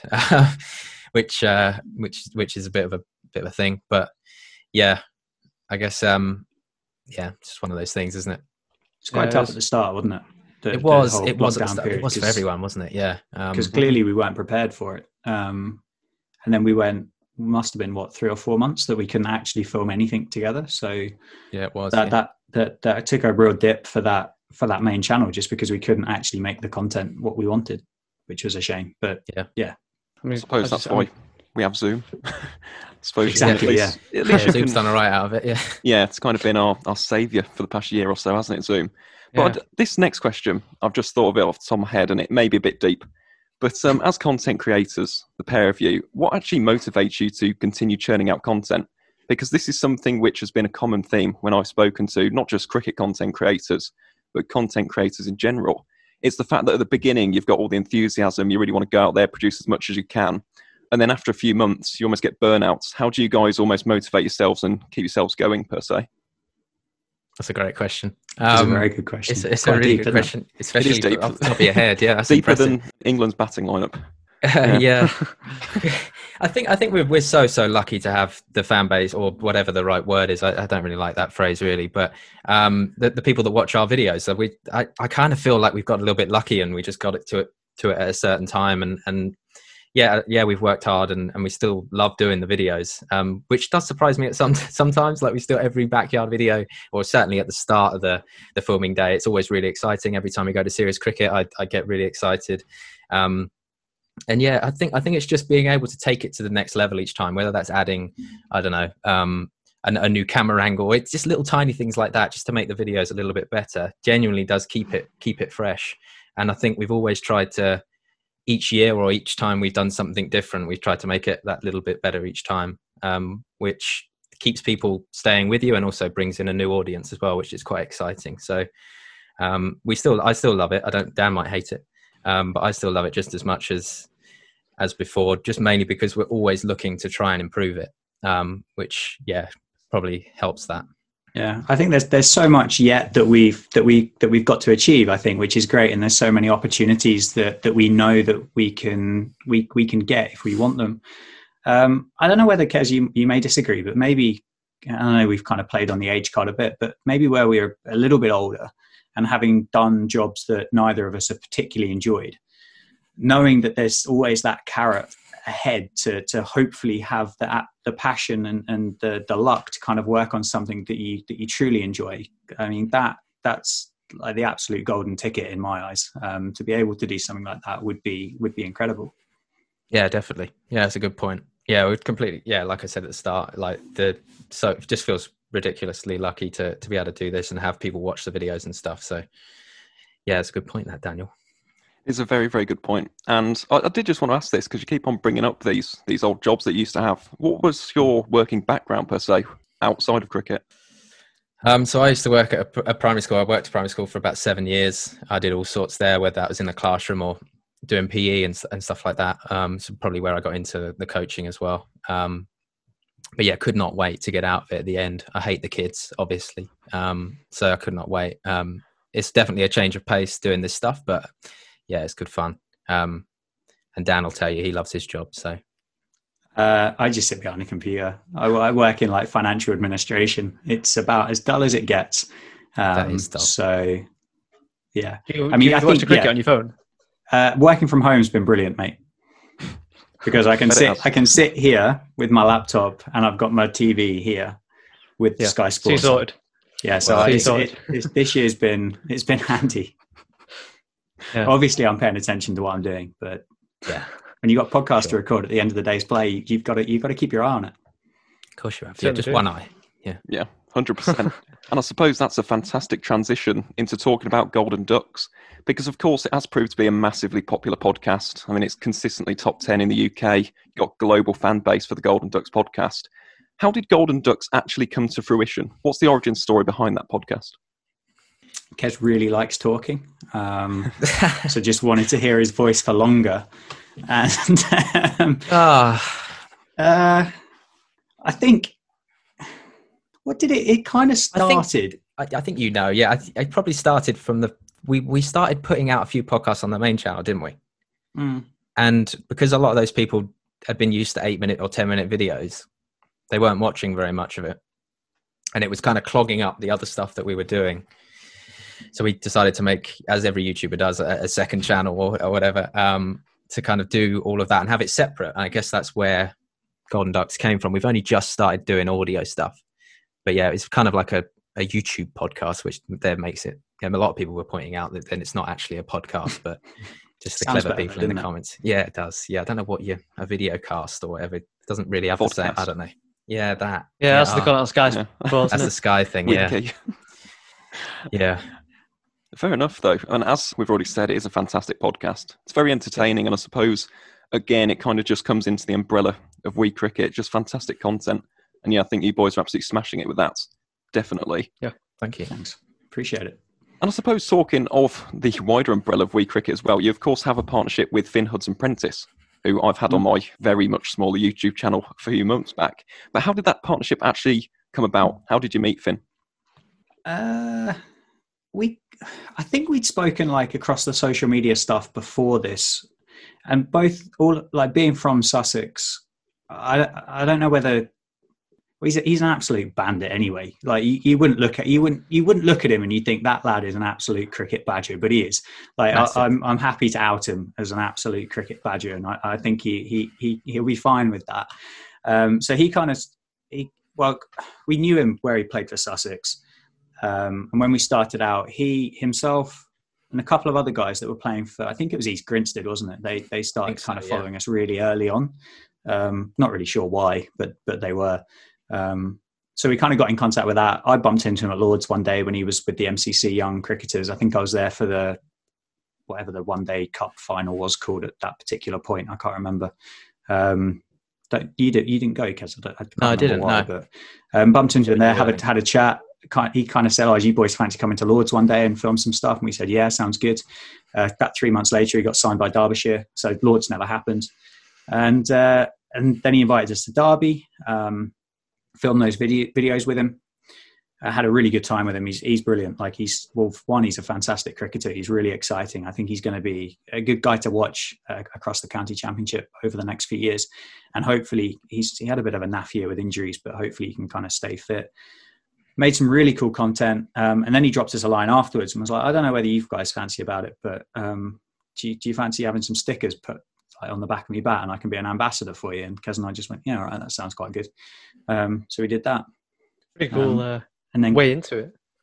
which uh, which which is a bit of a bit of a thing. But yeah, I guess um, yeah, it's just one of those things, isn't it? It's quite yeah, tough it was, at the start, wasn't it? The, it was. The it was. At the start, it was for everyone, wasn't it? Yeah, because um, clearly we weren't prepared for it. Um, and then we went. Must have been what three or four months that we couldn't actually film anything together. So yeah, it was that yeah. that that that took a real dip for that for that main channel just because we couldn't actually make the content what we wanted, which was a shame. But yeah, yeah. I mean, I suppose I that's just, why we have Zoom. I suppose exactly. At least, yeah, at least yeah, Zoom's can, done all right out of it. Yeah, yeah, it's kind of been our our saviour for the past year or so, hasn't it, Zoom? But yeah. This next question, I've just thought of it off the top of my head, and it may be a bit deep. But um, as content creators, the pair of you, what actually motivates you to continue churning out content? Because this is something which has been a common theme when I've spoken to not just cricket content creators, but content creators in general. It's the fact that at the beginning, you've got all the enthusiasm, you really want to go out there, produce as much as you can. And then after a few months, you almost get burnouts. How do you guys almost motivate yourselves and keep yourselves going, per se? That's a great question. That's um, a very good question. It's, it's a really deep, good question, it? especially deep. Off the top of your head. Yeah, that's deeper impressive. than England's batting lineup. Uh, yeah, yeah. I think I think we're we're so so lucky to have the fan base, or whatever the right word is. I, I don't really like that phrase really, but um, the the people that watch our videos. So we, I, I kind of feel like we've got a little bit lucky, and we just got it to it to it at a certain time, and and. Yeah, yeah, we've worked hard and, and we still love doing the videos, um, which does surprise me at some sometimes. Like we still every backyard video, or certainly at the start of the the filming day, it's always really exciting. Every time we go to serious cricket, I, I get really excited. Um, and yeah, I think I think it's just being able to take it to the next level each time. Whether that's adding, I don't know, um, a, a new camera angle. It's just little tiny things like that, just to make the videos a little bit better. Genuinely does keep it keep it fresh. And I think we've always tried to. Each year or each time we've done something different, we've tried to make it that little bit better each time, um, which keeps people staying with you and also brings in a new audience as well, which is quite exciting. So um, we still, I still love it. I don't, Dan might hate it, um, but I still love it just as much as as before, just mainly because we're always looking to try and improve it, um, which yeah, probably helps that. Yeah, I think there's there's so much yet that we've that we that we've got to achieve, I think, which is great, and there's so many opportunities that that we know that we can we we can get if we want them. Um, I don't know whether, Kez, you you may disagree, but maybe I know we've kind of played on the age card a bit, but maybe where we're a little bit older and having done jobs that neither of us have particularly enjoyed, knowing that there's always that carrot ahead to to hopefully have the the passion and, and the the luck to kind of work on something that you that you truly enjoy. I mean, that that's like the absolute golden ticket in my eyes. Um, to be able to do something like that would be would be incredible. Yeah, definitely. Yeah, that's a good point. Yeah, we'd completely. Yeah, like I said at the start, like the so it just feels ridiculously lucky to to be able to do this and have people watch the videos and stuff. So yeah, it's a good point, that Daniel. It's a very, very good point. And I, I did just want to ask this because you keep on bringing up these these old jobs that you used to have. What was your working background per se outside of cricket? Um, so I used to work at a, a primary school. I worked at primary school for about seven years. I did all sorts there, whether that was in the classroom or doing P E and, and stuff like that. Um, so probably where I got into the coaching as well. Um, but yeah, could not wait to get out of it at the end. I hate the kids, obviously. Um, so I could not wait. Um, it's definitely a change of pace doing this stuff, but yeah, it's good fun. Um, and Dan will tell you he loves his job. So uh, I just sit behind a computer. I, I work in like financial administration. It's about as dull as it gets. Um, that is dull. So yeah, You, I mean, you I watch think the cricket yeah, on your phone. uh, working from home has been brilliant, mate. Because I can Bet it sit, has. I can sit here with my laptop, and I've got my T V here with Yeah. Sky So you Sports. sorted. Yeah, so Well, I, you it's, sorted. it, it's, this year's been it's been handy. Yeah. Obviously, I'm paying attention to what I'm doing, but yeah, when you've got podcasts to Sure. record at the end of the day's play, you've got to you've got to keep your eye on it. of course you have. Yeah, Certainly just do. one eye. Yeah, one hundred percent. And I suppose that's a fantastic transition into talking about Golden Ducks, because of course it has proved to be a massively popular podcast. I mean, it's consistently top ten in the U K. You've got global fan base for the Golden Ducks podcast. How did Golden Ducks actually come to fruition? What's the origin story behind that podcast? Kes really likes talking, um, so just wanted to hear his voice for longer. And um, Ah, uh, I think, what did it? It kind of I think- started. I, I think you know. Yeah, I, th- I probably started from the. We we started putting out a few podcasts on the main channel, didn't we? Mm. And because a lot of those people had been used to eight minute or ten minute videos, they weren't watching very much of it, and it was kind of clogging up the other stuff that we were doing. So we decided to make, as every YouTuber does, a, a second channel or, or whatever, um, to kind of do all of that and have it separate. And I guess that's where Golden Ducks came from. We've only just started doing audio stuff, but yeah, it's kind of like a, a YouTube podcast, which there makes it. And a lot of people were pointing out that then it's not actually a podcast, but just the Sounds clever better, people in the doesn't it? comments. Yeah, it does. Yeah, I don't know what you a video cast or whatever. It doesn't really have the same. I Podcast. don't know. Yeah, that. Yeah, that's ah, the kind of Sky Yeah. Sports. That's isn't the it? Sky thing. Yeah, Wiki. yeah. Fair enough, though. And as we've already said, it is a fantastic podcast. It's very entertaining, and I suppose, again, it kind of just comes into the umbrella of We Cricket, just fantastic content. And yeah, I think you boys are absolutely smashing it with that. Definitely. Thank you. Thanks, appreciate it. And I suppose talking of the wider umbrella of We Cricket as well, you of course have a partnership with Finn Hudson Prentice, who I've had on my very much smaller YouTube channel a few months back. But how did that partnership actually come about? How did you meet Finn? Uh, we, I think we'd spoken like across the social media stuff before this, and both all like being from Sussex. I I don't know whether well, he's a, he's an absolute bandit anyway. Like you, you wouldn't look at you wouldn't you wouldn't look at him and you think that lad is an absolute cricket badger, but he is. Like I, Massive. I'm I'm happy to out him as an absolute cricket badger, and I, I think he he he he'll be fine with that. Um, so he kind of he well we knew him where he played for Sussex. Um, and when we started out, he himself and a couple of other guys that were playing for, I think it was East Grinstead, wasn't it? They they started so, kind of yeah. following us really early on. Um, not really sure why, but but they were. Um, so we kind of got in contact with that. I bumped into him at Lords one day when he was with the M C C Young Cricketers. I think I was there for the whatever the One Day Cup final was called at that particular point. I can't remember. Um, don't, you, did, you didn't go, Kez. I, don't- I can't No, I remember didn't, why, no. But um, bumped into him there, had Learning. a, had a chat. Kind- He kind of said, "Oh, you boys fancy coming to Lords one day and film some stuff?" And we said, "Yeah, sounds good." Uh, about three months later, he got signed by Derbyshire, so Lords never happened. And uh, and then he invited us to Derby, um, filmed those video- videos with him. I had a really good time with him. He's he's brilliant. Like he's well, one, he's a fantastic cricketer. He's really exciting. I think he's going to be a good guy to watch uh, across the county championship over the next few years. And hopefully, he's he had a bit of a naff year with injuries, but hopefully he can kind of stay fit. Made some really cool content, um, and then he dropped us a line afterwards and was like, "I don't know whether you guys fancy about it, but um, do you, do you fancy having some stickers put like, on the back of my bat, and I can be an ambassador for you?" And Kez and I just went, "Yeah, all right, that sounds quite good." Um, so we did that. Pretty cool Um, uh, And then way into it.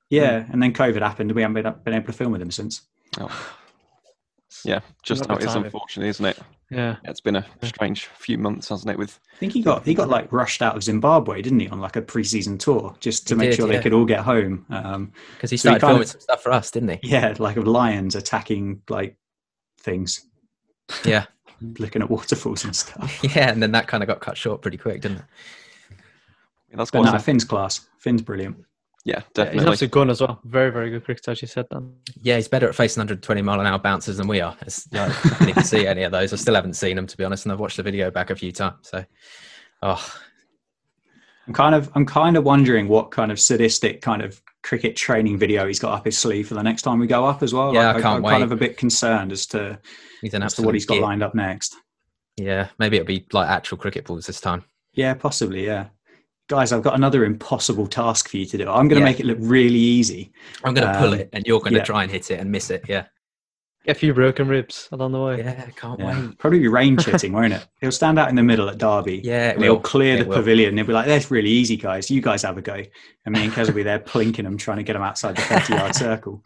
Yeah, and then COVID happened. We haven't been, been able to film with him since. Oh. Yeah, just Not how the it is, timing. unfortunately, isn't it? Yeah. It's been a strange few months, hasn't it? With I think he got he got like rushed out of Zimbabwe, didn't he, on like a pre-season tour, just to He make did, sure yeah. they could all get home. Um, Because he So he started kind filming of- some stuff for us, didn't he? yeah, like of lions attacking like things, Yeah. looking at waterfalls and stuff. Yeah, and then that kind of got cut short pretty quick, didn't it? that's But quite no, some- Finn's class. Finn's brilliant. yeah, Yeah, he's definitely. obviously gun as well. Very, very good cricketer, as you said, Dan. Yeah, he's better at facing one hundred twenty mile an hour bounces than we are. It's, like, I didn't even see any of those. I still haven't seen them, to be honest, and I've watched the video back a few times. So, oh, I'm kind of I'm kind of wondering what kind of sadistic kind of cricket training video he's got up his sleeve for the next time we go up as well. Yeah, I Like, can't I'm kind wait. of a bit concerned as to, he's an as to absolute what he's got git. lined up next. Yeah, maybe it'll be like actual cricket balls this time. Yeah, possibly. Yeah, guys, I've got another impossible task for you to do. I'm going to Yeah. make it look really easy. I'm going to pull Um, it, and you're going to yeah. try and hit it and miss it. Yeah, Get a few broken ribs along the way. yeah, can't Yeah. wait. Probably be range hitting, won't it? He'll stand out in the middle at Derby. Yeah, it and he'll will. clear It the will. pavilion. He'll be like, "That's really easy, guys. You guys have a go." And me and Kez will be there plinking them, trying to get them outside the thirty-yard circle.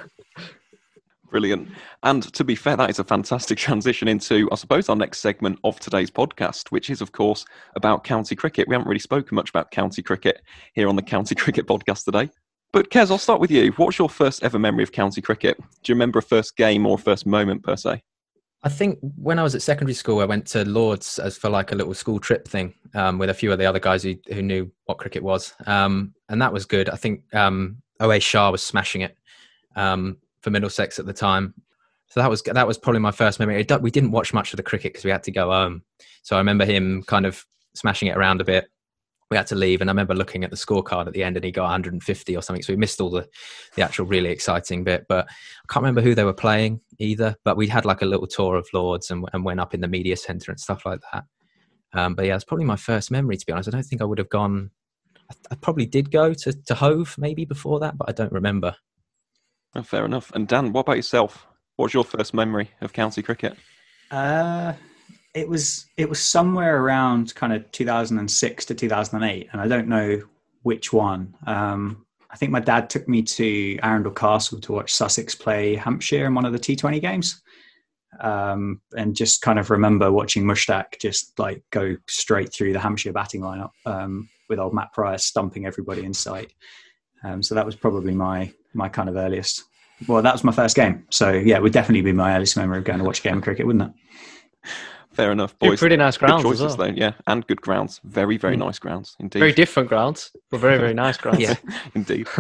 Brilliant. And to be fair, that is a fantastic transition into, I suppose, our next segment of today's podcast, which is, of course, about county cricket. We haven't really spoken much about county cricket here on the County Cricket Podcast today. But Kez, I'll start with you. What's your first ever memory of county cricket? Do you remember a first game or a first moment, per se? I think when I was at secondary school, I went to Lords as for like a little school trip thing um, with a few of the other guys who, who knew what cricket was. Um, and that was good. I think um, O A Shah was smashing it um, for Middlesex at the time. So that was that was probably my first memory. It, we didn't watch much of the cricket because we had to go home. So I remember him kind of smashing it around a bit. We had to leave, and I remember looking at the scorecard at the end, and he got one hundred fifty or something. So we missed all the, the actual really exciting bit. But I can't remember who they were playing either. But we had like a little tour of Lords and, and went up in the media centre and stuff like that. Um, but yeah, it's probably my first memory, to be honest. I don't think I would have gone. I, I probably did go to, to Hove maybe before that, but I don't remember. Oh, fair enough. And Dan, what about yourself? What's your first memory of county cricket? Uh, it was it was somewhere around kind of two thousand six to two thousand eight, and I don't know which one. Um, I think my dad took me to Arundel Castle to watch Sussex play Hampshire in one of the T twenty games, um, and just kind of remember watching Mushtaq just like go straight through the Hampshire batting lineup um, with old Matt Pryor stumping everybody in sight. Um, so that was probably my my kind of earliest. Well, that was my first game. So yeah, it would definitely be my earliest memory of going to watch a game of cricket, wouldn't it? Fair enough, Two boys. pretty nice grounds Good as choices, well. though. Yeah, and good grounds. Very, very Mm. nice grounds indeed. Very different grounds, but very, very nice grounds. Yeah. Indeed.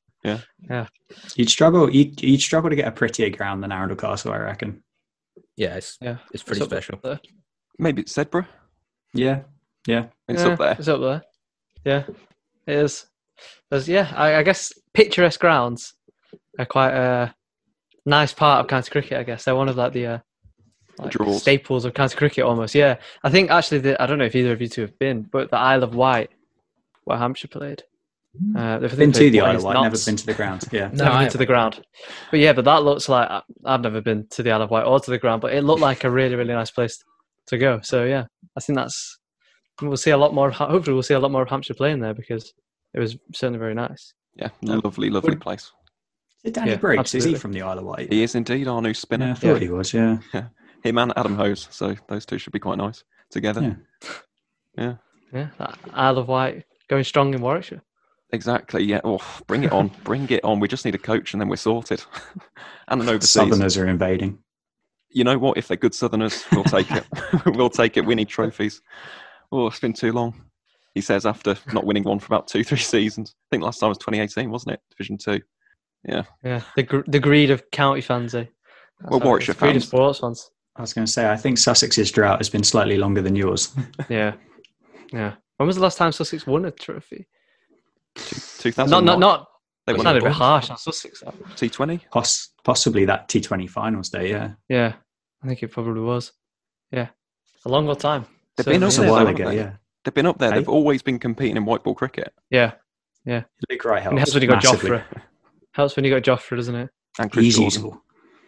You'd struggle. You'd, you'd struggle to get a prettier ground than Arundel Castle, I reckon. Yeah, it's, Yeah. it's pretty up special. there. Maybe it's Sedbergh. Yeah, yeah. It's Yeah, up there. It's up there. Yeah, it is. There's, yeah, I, I guess picturesque grounds are quite a nice part of county cricket. I guess they're one of like the uh, like Draws. staples of county cricket almost. Yeah, I think actually the, I don't know if either of you two have been, but the Isle of Wight, where Hampshire played. Uh, they've Been to played the what Isle is of Wight, never Notts. been to the ground. Yeah. No, never I been to the ground. But yeah, but that looks like I- I've never been to the Isle of Wight or to the ground, but it looked like a really, really nice place to go. So yeah, I think that's we'll see a lot more. of Ha- Hopefully, we'll see a lot more of Hampshire playing there because it was certainly very nice. Yeah, lovely, lovely Would- place. Is it Danny Yeah, Briggs? Is absolutely. he from the Isle of Wight? He is indeed our new spinner. Yeah, I thought he was. Yeah. Him and Adam Hose. So those two should be quite nice together. Yeah. Yeah, that Isle of Wight going strong in Warwickshire. Exactly. Yeah. Oh, bring it on. Bring it on. We just need a coach and then we're sorted. And an overseas. Southerners are invading. You know what? If they're good Southerners, we'll take it. We'll take it. We need trophies. Oh, it's been too long. He says after not winning one for about two, three seasons. I think last time was twenty eighteen, wasn't it? Division two. Yeah. Yeah, the gr- the greed of county fans. Eh? That's Well, how it Warwickshire is. Greed of fans. sports fans. I was going to say, I think Sussex's drought has been slightly longer than yours. Yeah, yeah. When was the last time Sussex won a trophy? two thousand. Not, not, not. They It won sounded a a bit harsh on Sussex. that. T twenty. Poss- possibly that T twenty finals day. Yeah. Yeah, I think it probably was. Yeah, a long old time. They've been It's up a there, while haven't ago. they? Yeah. They've been up there. Hey? They've always been competing in white ball cricket. Yeah, Luke Wright and it helps. helps when you got massively. Joffre. Helps when you got Joffre, doesn't it? And Chris He's Jordan. useful.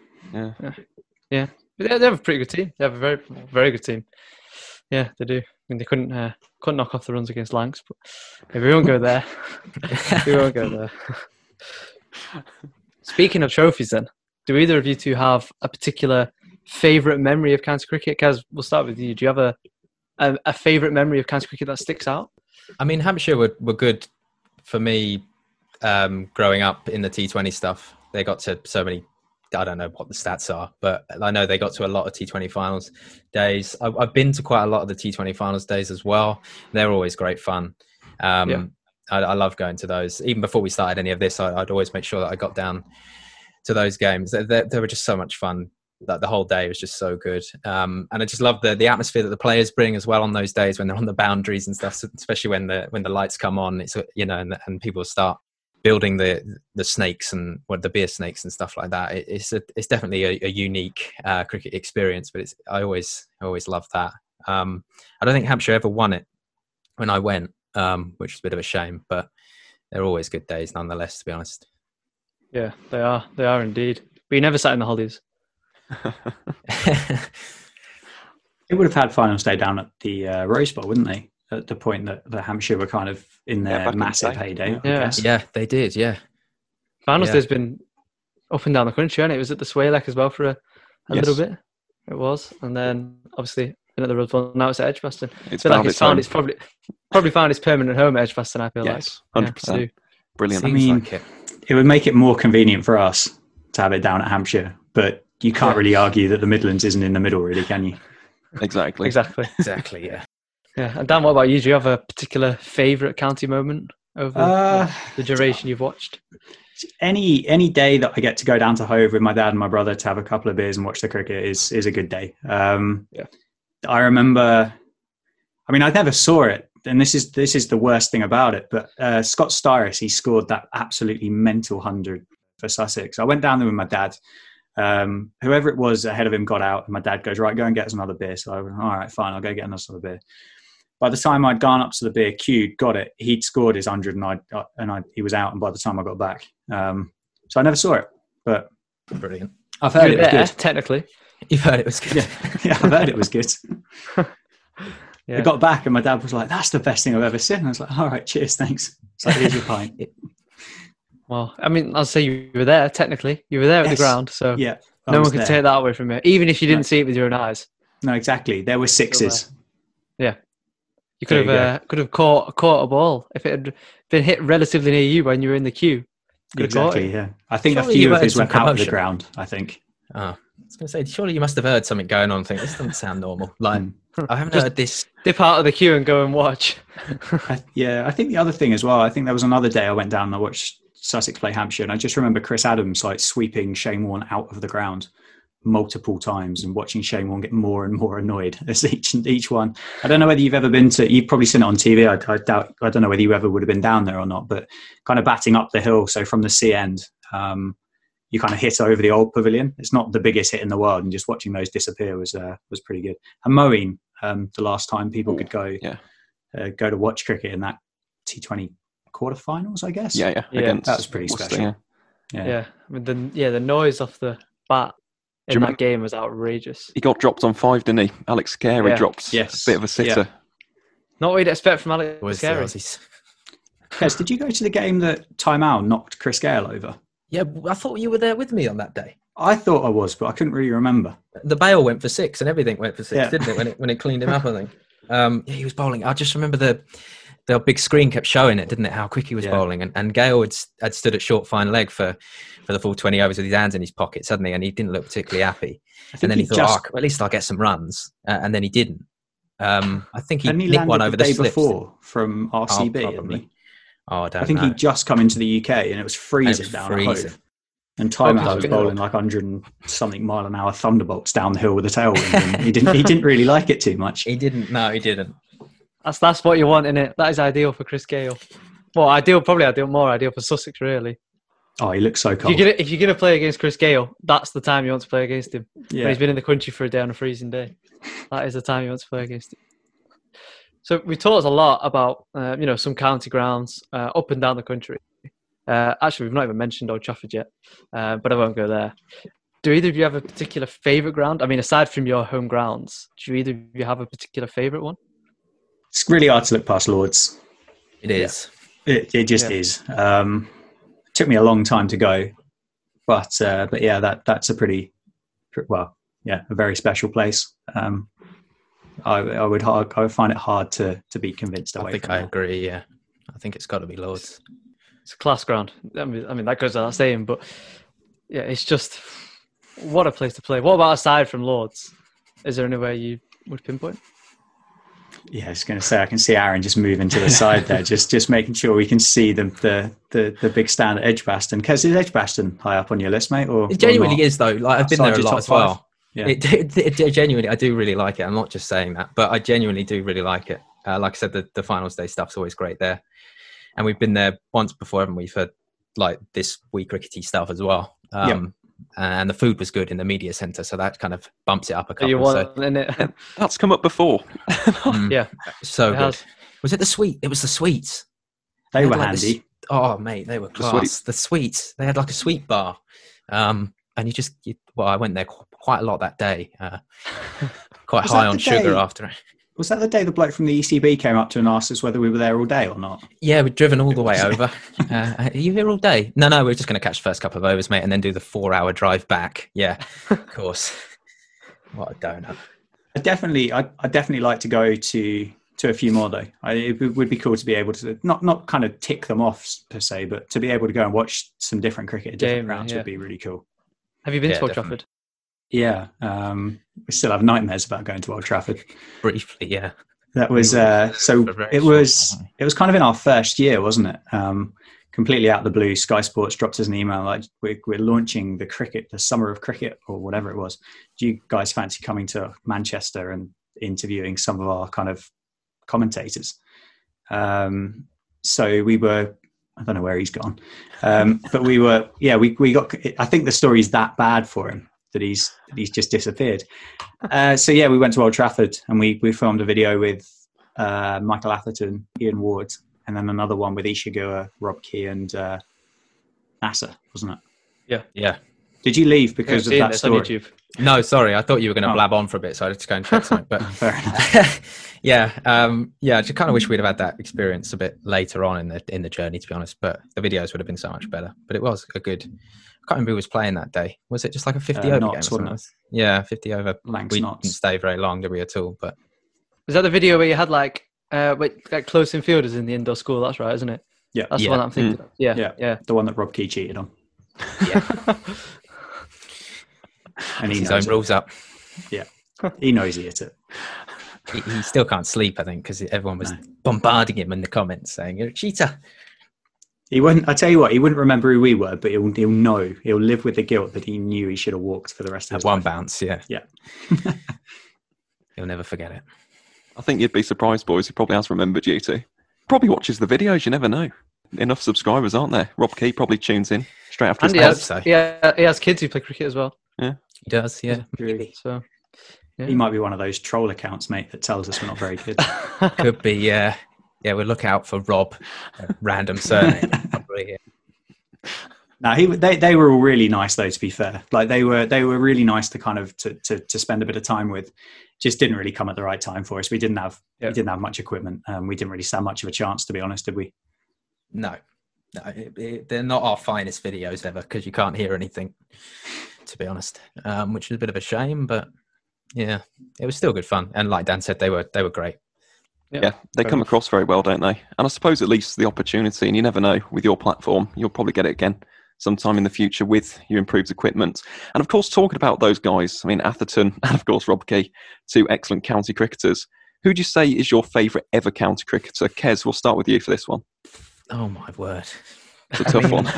Yeah. But they, they have a pretty good team. They have a very, very good team. Yeah, they do. I mean, they couldn't uh, couldn't knock off the runs against Lancs, but maybe we won't go there. we won't go there. Speaking of trophies, then, do either of you two have a particular favourite memory of county cricket? Kaz, we'll start with you. Do you have a a, a favourite memory of county cricket that sticks out? I mean, Hampshire were, were good for me um, growing up in the T twenty stuff. They got to so many, I don't know what the stats are, but I know they got to a lot of T twenty finals days. I've, I've been to quite a lot of the T twenty finals days as well. They're always great fun. Um, Yeah. I, I love going to those. Even before we started any of this, I, I'd always make sure that I got down to those games. They, they, they were just so much fun. That the whole day was just so good. Um, and I just love the the atmosphere that the players bring as well on those days when they're on the boundaries and stuff, especially when the when the lights come on. It's, you know, and, and people start building the the snakes and what the beer snakes and stuff like that. It, it's a, it's definitely a, a unique uh, cricket experience, but it's I always I always love that. Um, I don't think Hampshire ever won it when I went, um, which is a bit of a shame, but they're always good days nonetheless, to be honest. Yeah, they are. They are indeed. But you never sat in the Hollies. They would have had finals day down at the uh, Rose Bowl, wouldn't they? At the point that the Hampshire were kind of in Yeah, their back in the massive day. heyday. I Yeah. guess. Yeah, they did. Yeah. Finals Yeah. day's been up and down the country, and it was at the Swalek as well for a, a Yes. little bit. It was, and then obviously been at the Rose Bowl. Now it's at Edgbaston. I It's feel like found it's its found own. it's probably probably found its permanent home at Edgbaston. I feel Yes, like. hundred percent. Yeah, Brilliant. I Seems mean, like it. It would make it more convenient for us to have it down at Hampshire, but you can't Yeah. really argue that the Midlands isn't in the middle, really, can you? Exactly. exactly. Exactly. Yeah. Yeah. And Dan, what about you? Do you have a particular favourite county moment over Uh, the duration you've watched? any any day that I get to go down to Hove with my dad and my brother to have a couple of beers and watch the cricket is is a good day. Um, Yeah. I remember. I mean, I never saw it, and this is this is the worst thing about it. But uh, Scott Styris, he scored that absolutely mental hundred for Sussex. I went down there with my dad. Um, whoever it was ahead of him got out, and my dad goes, "Right, go and get us another beer." So I went, "All right, fine, I'll go get another beer." By the time I'd gone up to the beer queue, got it, he'd scored his hundred, and I and I he was out. And by the time I got back, um, so I never saw it, but Brilliant. I've You heard were it was there, good. technically. You've heard it was good. Yeah, yeah, I've heard it was good. Yeah. I got back, and my dad was like, "That's the best thing I've ever seen." And I was like, "All right, cheers, thanks." It's like, "Here's your pint." Well, I mean, I'll say you were there, technically. You were there at Yes. the ground, so Yeah, I no was one can there. take that away from you, even if you didn't No. see it with your own eyes. No, exactly. There were sixes. You could There have you uh, could have caught caught a ball if it had been hit relatively near you when you were in the queue. Could have caught Exactly. it. Yeah, I think Surely a few you of heard his some went out of the commotion. ground. I think. Oh, I was going to say, surely you must have heard something going on. and Think this doesn't sound normal. Like Mm. I haven't Just- heard this. Dip out of the queue and go and watch. I, yeah, I think the other thing as well. I think there was another day I went down and I watched Sussex play Hampshire, and I just remember Chris Adams like sweeping Shane Warne out of the ground multiple times, and watching Shane Warne get more and more annoyed as each each one. I don't know whether you've ever been to. You've probably seen it on T V. I, I doubt. I don't know whether you ever would have been down there or not. But kind of batting up the hill, so from the sea end, um, you kind of hit over the old pavilion. It's not the biggest hit in the world, and just watching those disappear was uh, was pretty good. And mowing, um, the last time people Ooh, could go yeah. uh, go to watch cricket in that T twenty quarterfinals, I guess. Yeah, yeah. Yeah, Against that was pretty Worcester, special. yeah. Yeah. Yeah. I mean, the yeah the noise off the bat Do in you that game was outrageous. He got dropped on five, didn't he? Alex Carey Yeah. dropped Yes. a bit of a sitter. Not what you'd expect from Alex Was the Carey. Aussies. Kes, did you go to the game that Time Out knocked Chris Gale over? Yeah, I thought you were there with me on that day. I thought I was, but I couldn't really remember. The bail went for six, and everything went for six, Yeah. didn't it? When it when it cleaned him up, I think. Um, yeah, he was bowling. I just remember the the big screen kept showing it, didn't it? How quick he was Yeah. bowling, and, and Gale had, had stood at short fine leg for, for the full twenty overs with his hands in his pocket suddenly, and he didn't look particularly happy. I think And then he, he thought, just, oh, at least I'll get some runs, uh, and then he didn't. Um, I think he hadn't he nicked landed one over the the, day slips. before from R C B. Oh, hadn't probably. he? Oh, I don't I think know. he'd just come into the U K and it was freezing was down freezing. at Hove. And Time Oh, Out was good. bowling like one hundred and something mile an hour thunderbolts down the hill with a tailwind. And he didn't. He didn't really like it too much. He didn't. No, he didn't. That's that's what you want in it. That is ideal for Chris Gale. Well, ideal, probably ideal, more ideal for Sussex, really. Oh, he looks so If cold. you're, gonna, if you're gonna play against Chris Gale, that's the time you want to play against him. When Yeah. he's been in the country for a day on a freezing day, that is the time you want to play against him. So we talked a lot about uh, you know some county grounds uh, up and down the country. Uh, actually, we've not even mentioned Old Trafford yet, uh, but I won't go there. Do either of you have a particular favourite ground? I mean, aside from your home grounds, do either of you have a particular favourite one? It's really hard to look past Lords. It is. It, it just Yeah. is. Um, took me a long time to go, but uh, but yeah, that that's a pretty, well, yeah, a very special place. Um, I, I would hard, I would find it hard to to be convinced away. I think from I that. agree. Yeah, I think it's got to be Lords. It's a class ground. I mean, I mean that goes without saying, but yeah, it's just what a place to play. What about aside from Lords? Is there anywhere you would pinpoint? Yeah, I was going to say I can see Aaron just moving to the side there, just just making sure we can see the the the, the big stand at Edgbaston. Because is Edgbaston high up on your list, mate? Or It genuinely or not? is though. Like I've been Outside there a your lot top as well. five? Yeah. It, it, it genuinely, I do really like it. I'm not just saying that, but I genuinely do really like it. Uh, like I said, the, the finals day stuff's always great there, and we've been there once before, haven't we? For like this wee crickety stuff as well. Um, Yep. And the food was good in the media centre, so that kind of bumps it up a Are you couple. So, one in it? That's come up before. mm, Yeah, so it good. has. Was it the sweet? It was the sweets. They had were like this- handy. Oh, mate, they were The class. sweets. The sweets. They had like a sweet bar, um, and you just you, well, I went there qu- quite a lot that day. Uh, quite Was high that on the sugar day- after it. Was that the day the bloke from the E C B came up to and asked us whether we were there all day or not? Yeah, we'd driven all the way over. Uh, are you here all day? No, no, we're just going to catch the first couple of overs, mate, and then do the four-hour drive back. Yeah, of course. What a donut. I definitely, I I definitely like to go to to a few more though. I, it would would be cool to be able to not not kind of tick them off per se, but to be able to go and watch some different cricket at different Game, grounds yeah. would be really cool. Have you been Yeah, to Old definitely. Trafford? Yeah, um, we still have nightmares about going to Old Trafford. Briefly, yeah. That was uh, so. For a very It short was time. it was kind of in our first year, wasn't it? Um, completely out of the blue, Sky Sports dropped us an email like we're, we're launching the cricket, the summer of cricket, or whatever it was. Do you guys fancy coming to Manchester and interviewing some of our kind of commentators? Um, so we were. I don't know where he's gone, um, but we were. Yeah, we we got. I think the story's that bad for him that he's that he's just disappeared. Uh, so yeah, we went to Old Trafford and we we filmed a video with uh, Michael Atherton, Ian Ward, and then another one with Isha Goa, Rob Key, and uh, Nasser, wasn't it? Yeah. Did you leave because of Seeing that this on story? YouTube. No, sorry, I thought you were going to Oh. blab on for a bit, so I had to go and check something. But Fair enough. yeah, um, yeah, I just kind of wish we'd have had that experience a bit later on in the in the journey, to be honest. But the videos would have been so much better. But it was a good. I can't remember who was playing that day. Was it just like a fifty Uh, over Notts, game? Or something? wasn't Yeah, fifty over. Lanks We Knots. didn't stay very long, did we at all? But Is that the video where you had like uh with, like close in fielders in the indoor school? That's right, isn't it? Yeah. That's Yeah. the one I'm thinking of. Yeah, Yeah. yeah. The one that Rob Key cheated on, yeah, and he his knows own it. rules up. He knows he hit it. He, he still can't sleep, I think, because everyone was No. bombarding him in the comments saying you're a cheater. He wouldn't. I tell you what, he wouldn't remember who we were, but he'll he'll know. He'll live with the guilt that he knew he should have walked for the rest of At his one life. bounce, yeah. Yeah. He'll never forget it. I think you'd be surprised, boys. He probably has remembered you two. Probably watches the videos. You never know. Enough subscribers, aren't there? Rob Key probably tunes in straight after And his he I pod. has, hope so. yeah, he has kids who play cricket as well. He does, yeah. Really. So yeah. He might be one of those troll accounts, mate, that tells us we're not very good. Could be, yeah. Yeah, we'll look out for Rob, a random surname. Probably, yeah. No, he they they were all really nice though. To be fair, like they were they were really nice to kind of to to, to spend a bit of time with. Just didn't really come at the right time for us. We didn't have Yeah. we didn't have much equipment. Um, we didn't really stand much of a chance, to be honest, did we? No, no, it, it, they're not our finest videos ever because you can't hear anything, to be honest, um, which is a bit of a shame. But yeah, it was still good fun. And like Dan said, they were they were great. Yeah, they fair come enough. across very well, don't they? And I suppose at least the opportunity, and you never know, with your platform, you'll probably get it again sometime in the future with your improved equipment. And of course, talking about those guys, I mean, Atherton and of course Rob Key, two excellent county cricketers. Who would you say is your favourite ever county cricketer? Kez, we'll start with you for this one. Oh my word! It's a tough mean- one.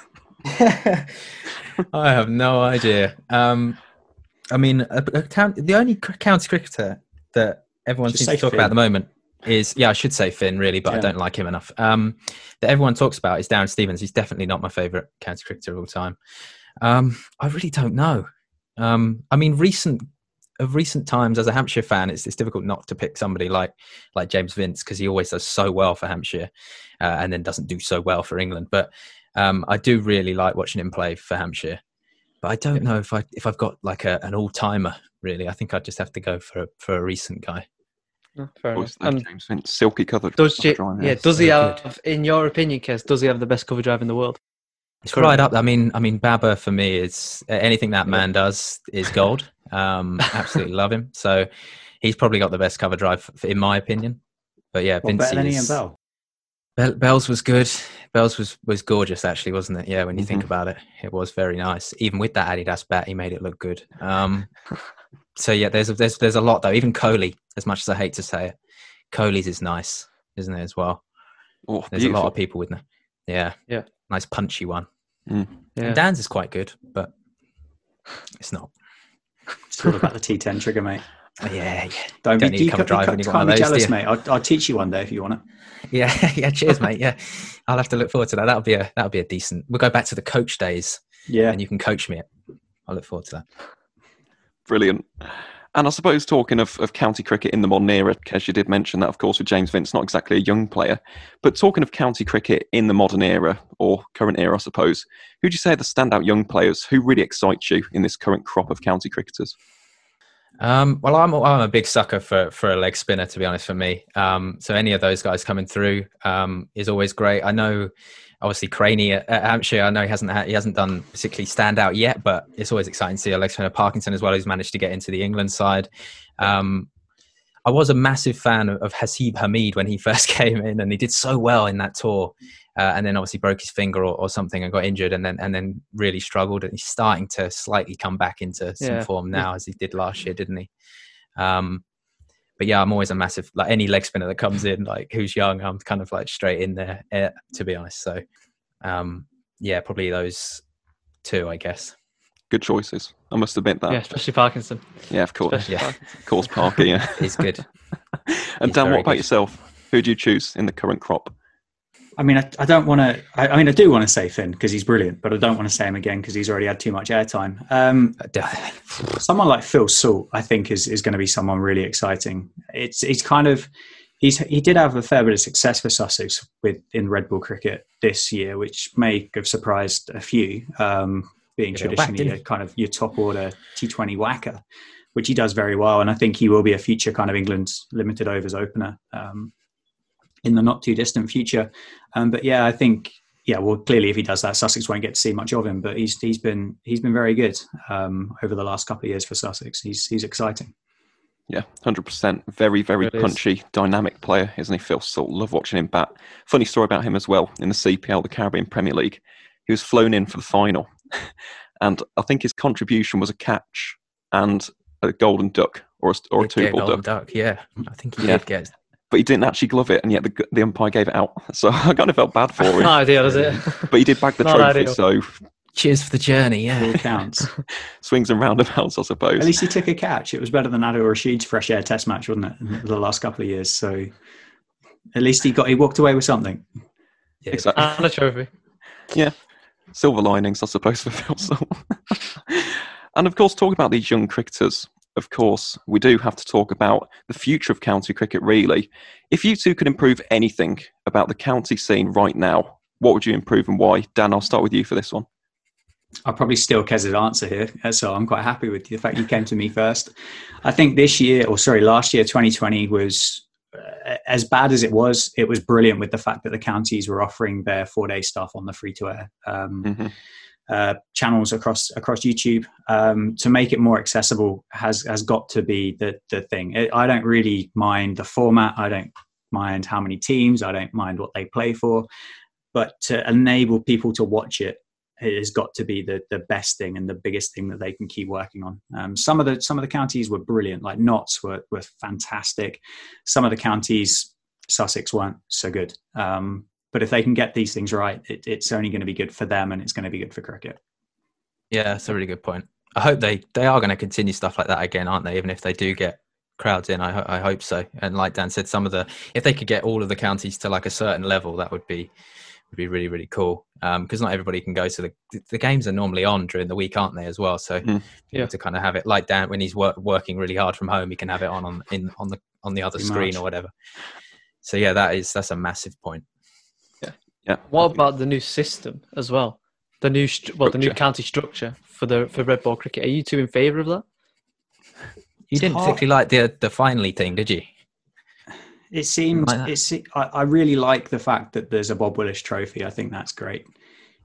I have no idea. Um, I mean, a, a town, the only cr- county cricketer that everyone Just seems say to talk Finn. about at the moment is, yeah, I should say Finn, really, but I Yeah. don't like him enough. Um, that everyone talks about is Darren Stevens. He's definitely not my favourite county cricketer of all time. Um, I really don't know. Um, I mean, recent of recent times as a Hampshire fan, it's it's difficult not to pick somebody like like James Vince because he always does so well for Hampshire, uh, and then doesn't do so well for England. But um, I do really like watching him play for Hampshire. But I don't know if I if I've got like a, an all timer. Really, I think I'd just have to go for a, for a recent guy. No, fair Always enough. that And James Vince, silky covered. does cover J- drive, yeah, does he so have, in your opinion, Kes, does he have the best cover drive in the world? It's right up. I mean, I mean, Baba for me is anything that man does is gold. Um, absolutely love him. So he's probably got the best cover drive, in my opinion. But yeah, Well, Vincey better than is, Ian Bell. Bell- Bells was good. Bells was was gorgeous, actually, wasn't it? Yeah, when you Mm-hmm. think about it, it was very nice. Even with that Adidas bat, he made it look good. Um, so yeah, there's a, there's there's a lot though. Even Coley, as much as I hate to say it, Coley's is nice, isn't it as well? Oh, There's beautiful. a lot of people with, yeah, Yeah. nice punchy one. Mm. Yeah. And Dan's is quite good, but it's not. It's all about the T ten trigger, mate. Yeah, yeah. Don't, Don't be, need you cover can't, drive you when you can't got one of be those, do jealous, you? mate. I'll, I'll teach you one day if you want it. Yeah, yeah. Cheers, mate. Yeah, I'll have to look forward to that. That'll be a that'll be a decent. We'll go back to the coach days, Yeah. and you can coach me. I look forward to that. Brilliant. And I suppose talking of, of county cricket in the modern era, Kes, you did mention that, of course, with James Vince, not exactly a young player. But talking of county cricket in the modern era, or current era, I suppose, who'd you say are the standout young players who really excite you in this current crop of county cricketers? Um, well, I'm I'm a big sucker for for a leg spinner, to be honest. For me, um, so any of those guys coming through um, is always great. I know, obviously, Craney at, at Hampshire. I know he hasn't had, he hasn't done particularly stand out yet, but it's always exciting to see a leg spinner. Parkinson as well, who's managed to get into the England side. Um, I was a massive fan of, of Hasib Hamid when he first came in, and he did so well in that tour. Uh, and then obviously broke his finger or, or something and got injured, and then and then really struggled. And he's starting to slightly come back into some Yeah. form now, as he did last year, didn't he? Um, but yeah, I'm always a massive, like any leg spinner that comes in, like who's young, I'm kind of like straight in there, uh, to be honest. So um, yeah, probably those two, I guess. Good choices. I must admit that. Yeah, especially Parkinson. Yeah, of course. Especially Yeah. Parkinson. Of course, Parker, yeah. He's good. And He's Dan, very what about good. yourself? Who do you choose in the current crop? I mean, I, I don't want to. I, I mean, I do want to say Finn because he's brilliant, but I don't want to say him again because he's already had too much airtime. Um, someone like Phil Salt, I think, is is going to be someone really exciting. It's he's kind of he's he did have a fair bit of success for Sussex with in red ball cricket this year, which may have surprised a few. Um, being Yeah, whack, traditionally didn't a he? kind of your top order T twenty whacker, which he does very well, and I think he will be a future kind of England's limited overs opener. Um, in the not too distant future. Um, but yeah, I think, yeah, well, clearly if he does that, Sussex won't get to see much of him, but he's, he's been, he's been very good um, over the last couple of years for Sussex. He's, he's exciting. Yeah, one hundred percent. Very, very It is. punchy, dynamic player, isn't he, Phil Salt? Love watching him bat. Funny story about him as well. In the C P L, the Caribbean Premier League, he was flown in for the final. And I think his contribution was a catch and a golden duck or a, or a Did get two-ball golden duck. duck. Yeah, I think he Yeah. did get. But he didn't actually glove it, and yet the, the umpire gave it out. So I kind of felt bad for him. Not ideal, is it? But he did bag the Not trophy, ideal. so Cheers for the journey. It all Yeah, counts. swings and roundabouts, I suppose. At least he took a catch. It was better than Adil Rashid's fresh air test match, wasn't it? In the last couple of years. So at least he got, he walked away with something. yeah. Exactly. And a trophy. Yeah, silver linings, I suppose, for Phil Salt. And of course, talking about these young cricketers, of course, we do have to talk about the future of county cricket, really. If you two could improve anything about the county scene right now, what would you improve and why? Dan, I'll start with you for this one. I'll probably steal Kez's answer here, so I'm quite happy with the fact you came to me first. I think this year, or sorry, last year, twenty twenty was uh, as bad as it was. It was brilliant with the fact that the counties were offering their four-day stuff on the free-to-air um, Mm-hmm. uh, channels across across YouTube. Um, to make it more accessible has has got to be the the thing. It, I don't really mind the format. I don't mind how many teams. I don't mind what they play for. But to enable people to watch it, it has got to be the the best thing and the biggest thing that they can keep working on. Um, some of the some of the counties were brilliant, like Notts were were fantastic. Some of the counties, Sussex weren't so good. Um, but if they can get these things right, it, it's only going to be good for them, and it's going to be good for cricket. Yeah, that's a really good point. I hope they, they are going to continue stuff like that again, aren't they? Even if they do get crowds in, I, ho- I hope so. And like Dan said, some of the if they could get all of the counties to like a certain level, that would be would be really really cool. Because um, not everybody can go to the the games are normally on during the week, aren't they? As well, so Mm. Yeah. to kind of have it like Dan when he's work, working really hard from home, he can have it on on in on the on the other Pretty screen much. or whatever. So yeah, that is that's a massive point. Yeah. What about the new system as well? The new, stru- well, the new Structure. county structure for the for red ball cricket. Are you two in favour of that? You didn't hard. particularly like the the finally thing, did you? It seems Like that. it's. I, I really like the fact that there's a Bob Willis Trophy. I think that's great.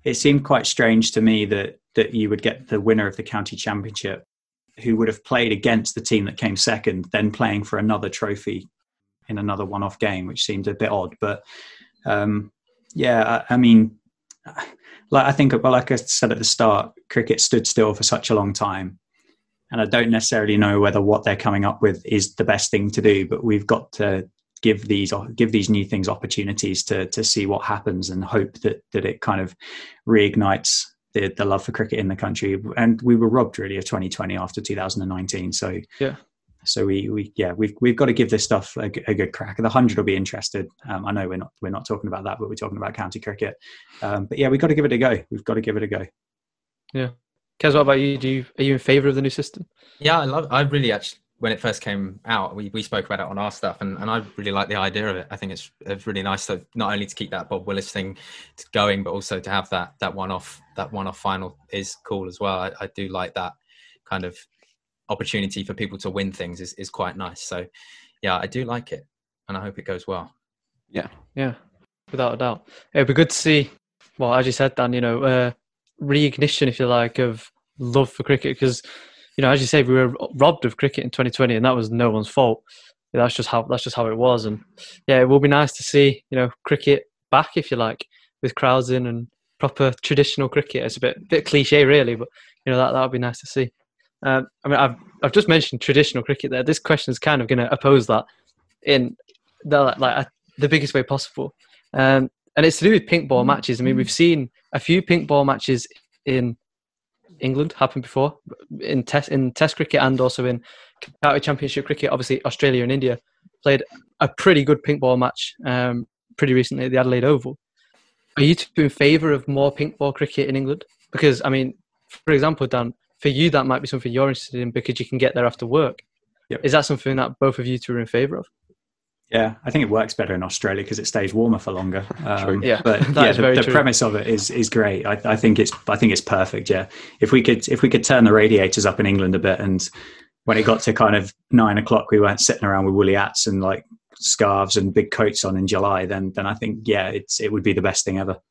it seemed quite strange to me that that you would get the winner of the county championship, who would have played against the team that came second, then playing for another trophy in another one-off game, which seemed a bit odd. But um, yeah, I, I mean, like I think, well, like I said at the start, cricket stood still for such a long time, and I don't necessarily know whether what they're coming up with is the best thing to do. But we've got to give these give these new things opportunities to to see what happens, and hope that that it kind of reignites the the love for cricket in the country. And we were robbed really of twenty twenty after two thousand nineteen. So yeah, so we we yeah we've we've got to give this stuff a, a good crack. The hundred will be interested. Um, I know we're not we're not talking about that, but we're talking about county cricket. Um, but yeah, we've got to give it a go. We've got to give it a go. Yeah. Kez, what about you? Do you are you in favour of the new system? Yeah, I love. I really actually, when it first came out, we, we spoke about it on our stuff, and, and I really like the idea of it. I think it's, it's really nice to not only to keep that Bob Willis thing going, but also to have that that one off that one off final is cool as well. I, I do like that kind of opportunity for people to win things is, is quite nice. So yeah, I do like it, and I hope it goes well. Yeah, yeah, without a doubt. It'd be good to see. Well, as you said, Dan, you know, uh, reignition, if you like, of love for cricket, because you know, as you say, we were robbed of cricket in twenty twenty, and that was no one's fault. That's just how that's just how it was. And yeah, it will be nice to see, you know, cricket back, if you like, with crowds in and proper traditional cricket. It's a bit bit cliche, really, but you know, that that would be nice to see. Um, I mean, I've I've just mentioned traditional cricket there. This question is kind of going to oppose that in the like uh, the biggest way possible, um, and it's to do with pink ball matches. I mean, we've seen a few pink ball matches in England happen before in test in test cricket and also in county championship cricket. Obviously, Australia and India played a pretty good pink ball match um, pretty recently at the Adelaide Oval. Are you two in favour of more pink ball cricket in England? Because I mean, for example, Dan, for you that might be something you're interested in because you can get there after work. Yep. Is that something that both of you two are in favour of? Yeah, I think it works better in Australia because it stays warmer for longer. Um, yeah, but that yeah, is the, very the true. premise of it is is great. I, I think it's I think it's perfect. Yeah, if we could if we could turn the radiators up in England a bit, and when it got to kind of nine o'clock, we weren't sitting around with woolly hats and like scarves and big coats on in July. Then then I think yeah, it's it would be the best thing ever.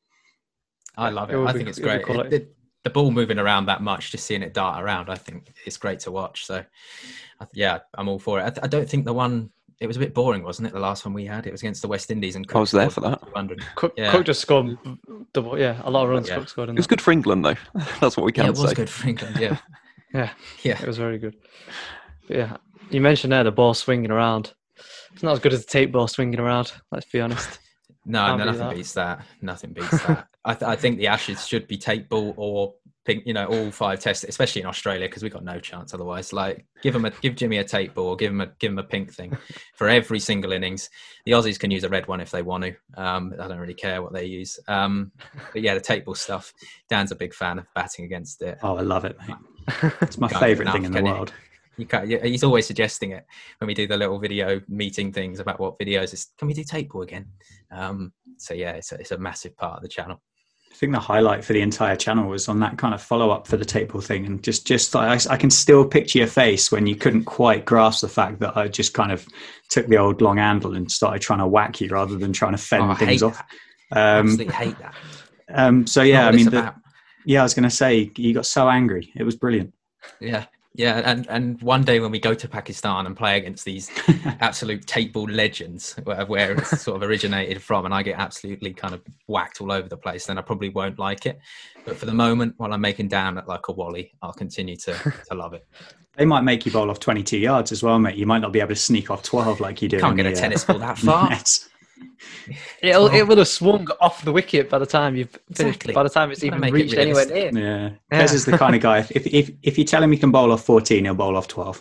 I love it. It would I be- think it's it would be great. quality. It- it- the ball moving around that much, just seeing it dart around, I think it's great to watch. So, I th- yeah, I'm all for it. I, th- I don't think the one, it was a bit boring, wasn't it? The last one we had, it was against the West Indies, and I was there scored for that. two hundred. Cook, Yeah. Cook just scored double. Yeah, a lot of runs. Yeah. Cook scored in it was that. good for England though. That's what we can Yeah, it was say. good for England. Yeah, Yeah, yeah. it was very good. But yeah, you mentioned there the ball swinging around. It's not as good as the tape ball swinging around. Let's be honest. No, Can't no, beat nothing that. beats that. Nothing beats that. I, th- I think the Ashes should be tape ball or pink. You know, all five tests, especially in Australia, because we've got no chance otherwise. Like, give him a give Jimmy a tape ball, give him a give him a pink thing for every single innings. The Aussies can use a red one if they want to. Um, I don't really care what they use. Um, but yeah, the tape ball stuff. Dan's a big fan of batting against it. Oh, I love it, mate. It's my Can't get favourite thing enough, in the can you? world. You can't, yeah, he's always suggesting it when we do the little video meeting things about what videos is. Can we do tape ball again? Um, so yeah, it's a, it's a massive part of the channel. I think the highlight for the entire channel was on that kind of follow up for the tape ball thing, and just just I, I can still picture your face when you couldn't quite grasp the fact that I just kind of took the old long handle and started trying to whack you rather than trying to fend Oh, I things hate off. that. Um, Absolutely hate that. um, so Not yeah, I what it's mean, the, about. yeah, I was going to say you got so angry. It was brilliant. Yeah, yeah, and and one day when we go to Pakistan and play against these absolute tape ball legends, where, where it's sort of originated from, and I get absolutely kind of whacked all over the place, then I probably won't like it. But for the moment, while I'm making down at like a Wally, I'll continue to to love it. They might make you bowl off twenty-two yards as well, mate. You might not be able to sneak off twelve like you do. Can't in get the, a uh, tennis ball that far. nets. It'll, it would have swung off the wicket by the time you've finished. Exactly. By the time it's Gotta even make it reached anywhere realistic. near. Yeah, Yeah. Kez is the kind of guy. If if if you tell him he can bowl off fourteen, he'll bowl off twelve.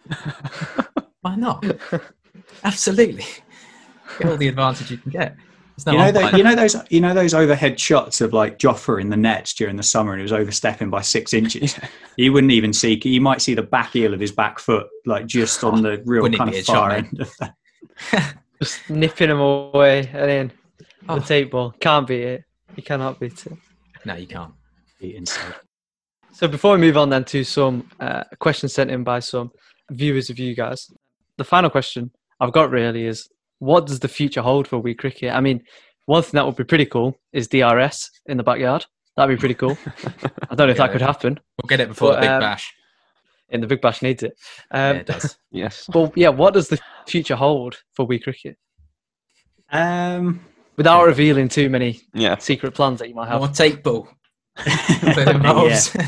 Why not? Absolutely. Get all the advantage you can get. There's no you know, the, umpire. you know those, you know those overhead shots of like Jofra in the nets during the summer, and he was overstepping by six inches. You wouldn't even see. You might see the back heel of his back foot, like just on the real Wouldn't kind even of be a shot, far mate. end of that. Just nipping him away and in. Oh. The tape ball. Can't beat it. You cannot beat it. No, you can't. Inside. So before we move on then to some uh, questions sent in by some viewers of you guys, the final question I've got really is, what does the future hold for Wii Cricket? I mean, one thing that would be pretty cool is D R S in the backyard. That'd be pretty cool. I don't know if Yeah. that could happen. We'll get it before But, the Big um, Bash. And the Big Bash needs it. Yeah, Um, it does. Yes. but yeah, what does the future hold for Wii Cricket? Um, Without revealing too many Yeah. secret plans that you might have. More take ball. That yeah. involves.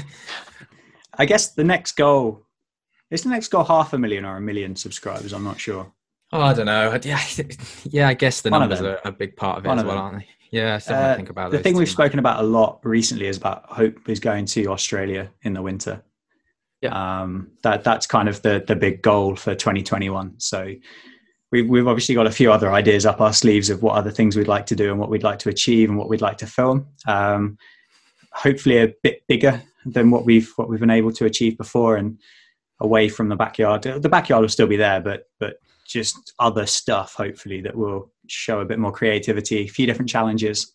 I guess the next goal is the next goal half a million or a million subscribers. I'm not sure. Oh, I don't know. Yeah, yeah. I guess the One of numbers them. are a big part of it One as of well, them. aren't they? Yeah, I still want Uh, to think about the those thing we've two. spoken about a lot recently is about Hope is going to Australia in the winter. Yeah. Um, that that's kind of the the big goal for twenty twenty-one. So we've we've obviously got a few other ideas up our sleeves of what other things we'd like to do and what we'd like to achieve and what we'd like to film. Um, hopefully a bit bigger than what we've what we've been able to achieve before and away from the backyard. The backyard will still be there, but but just other stuff hopefully that will show a bit more creativity, a few different challenges.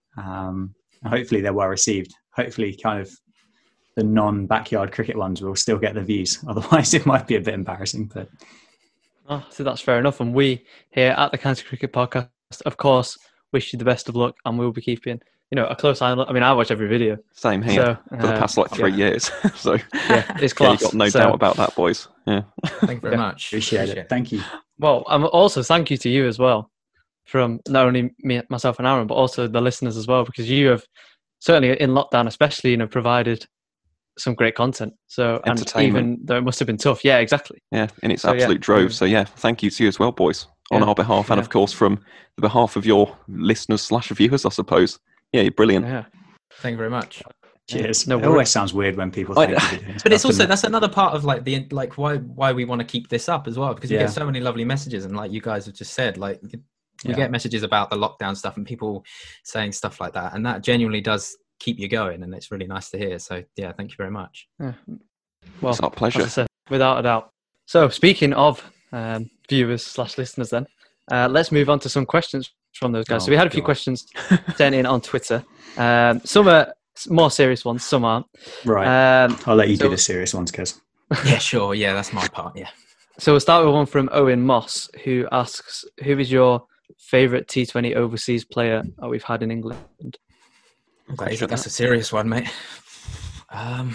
Um, and hopefully they're well received. Hopefully kind of the non-backyard cricket ones will still get the views. Otherwise it might be a bit embarrassing. But Oh, so that's fair enough. And we here at the County Cricket Podcast, of course, wish you the best of luck, and we'll be keeping, you know, a close eye on. I mean, I watch every video. Same here So, for the uh, past like three yeah. years. so Yeah, it's yeah, class. you got no So- doubt about that, boys. Yeah. Thank you very Yeah. much. appreciate it. Thank you. Well, I'm also thank you to you as well, from not only me, myself and Aaron, but also the listeners as well, because you have certainly in lockdown, especially, you know, provided some great content. So, and Entertainment. even though it must have been tough, yeah, exactly. Yeah, in its So, yeah. absolute drove. So yeah, thank you to you as well, boys, on Yeah. our behalf, and Yeah. of course from the behalf of your listeners slash viewers, I suppose. Yeah, you're brilliant. Yeah, Thank you very much. Cheers. No it worries. always sounds weird when people I- thank you for doing But stuff, it's also doesn't it? that's another part of like the like why why we want to keep this up as well, because we Yeah. get so many lovely messages, and like you guys have just said, like we Yeah. get messages about the lockdown stuff and people saying stuff like that, and that genuinely does keep you going, and it's really nice to hear. So yeah, thank you very much. yeah. Well, It's our pleasure. as I said, without a doubt. So, speaking of um, viewers slash listeners, then uh, let's move on to some questions from those guys. Oh, so we had a few God. questions sent in on Twitter. Um, some are more serious ones, some aren't. Right. Um, I'll let you so- do the serious ones, Kez. Yeah, sure. Yeah, that's my part. Yeah. So we'll start with one from Owen Moss, who asks, who is your favourite T twenty overseas player that we've had in England? That is, that's a serious one, mate. Um,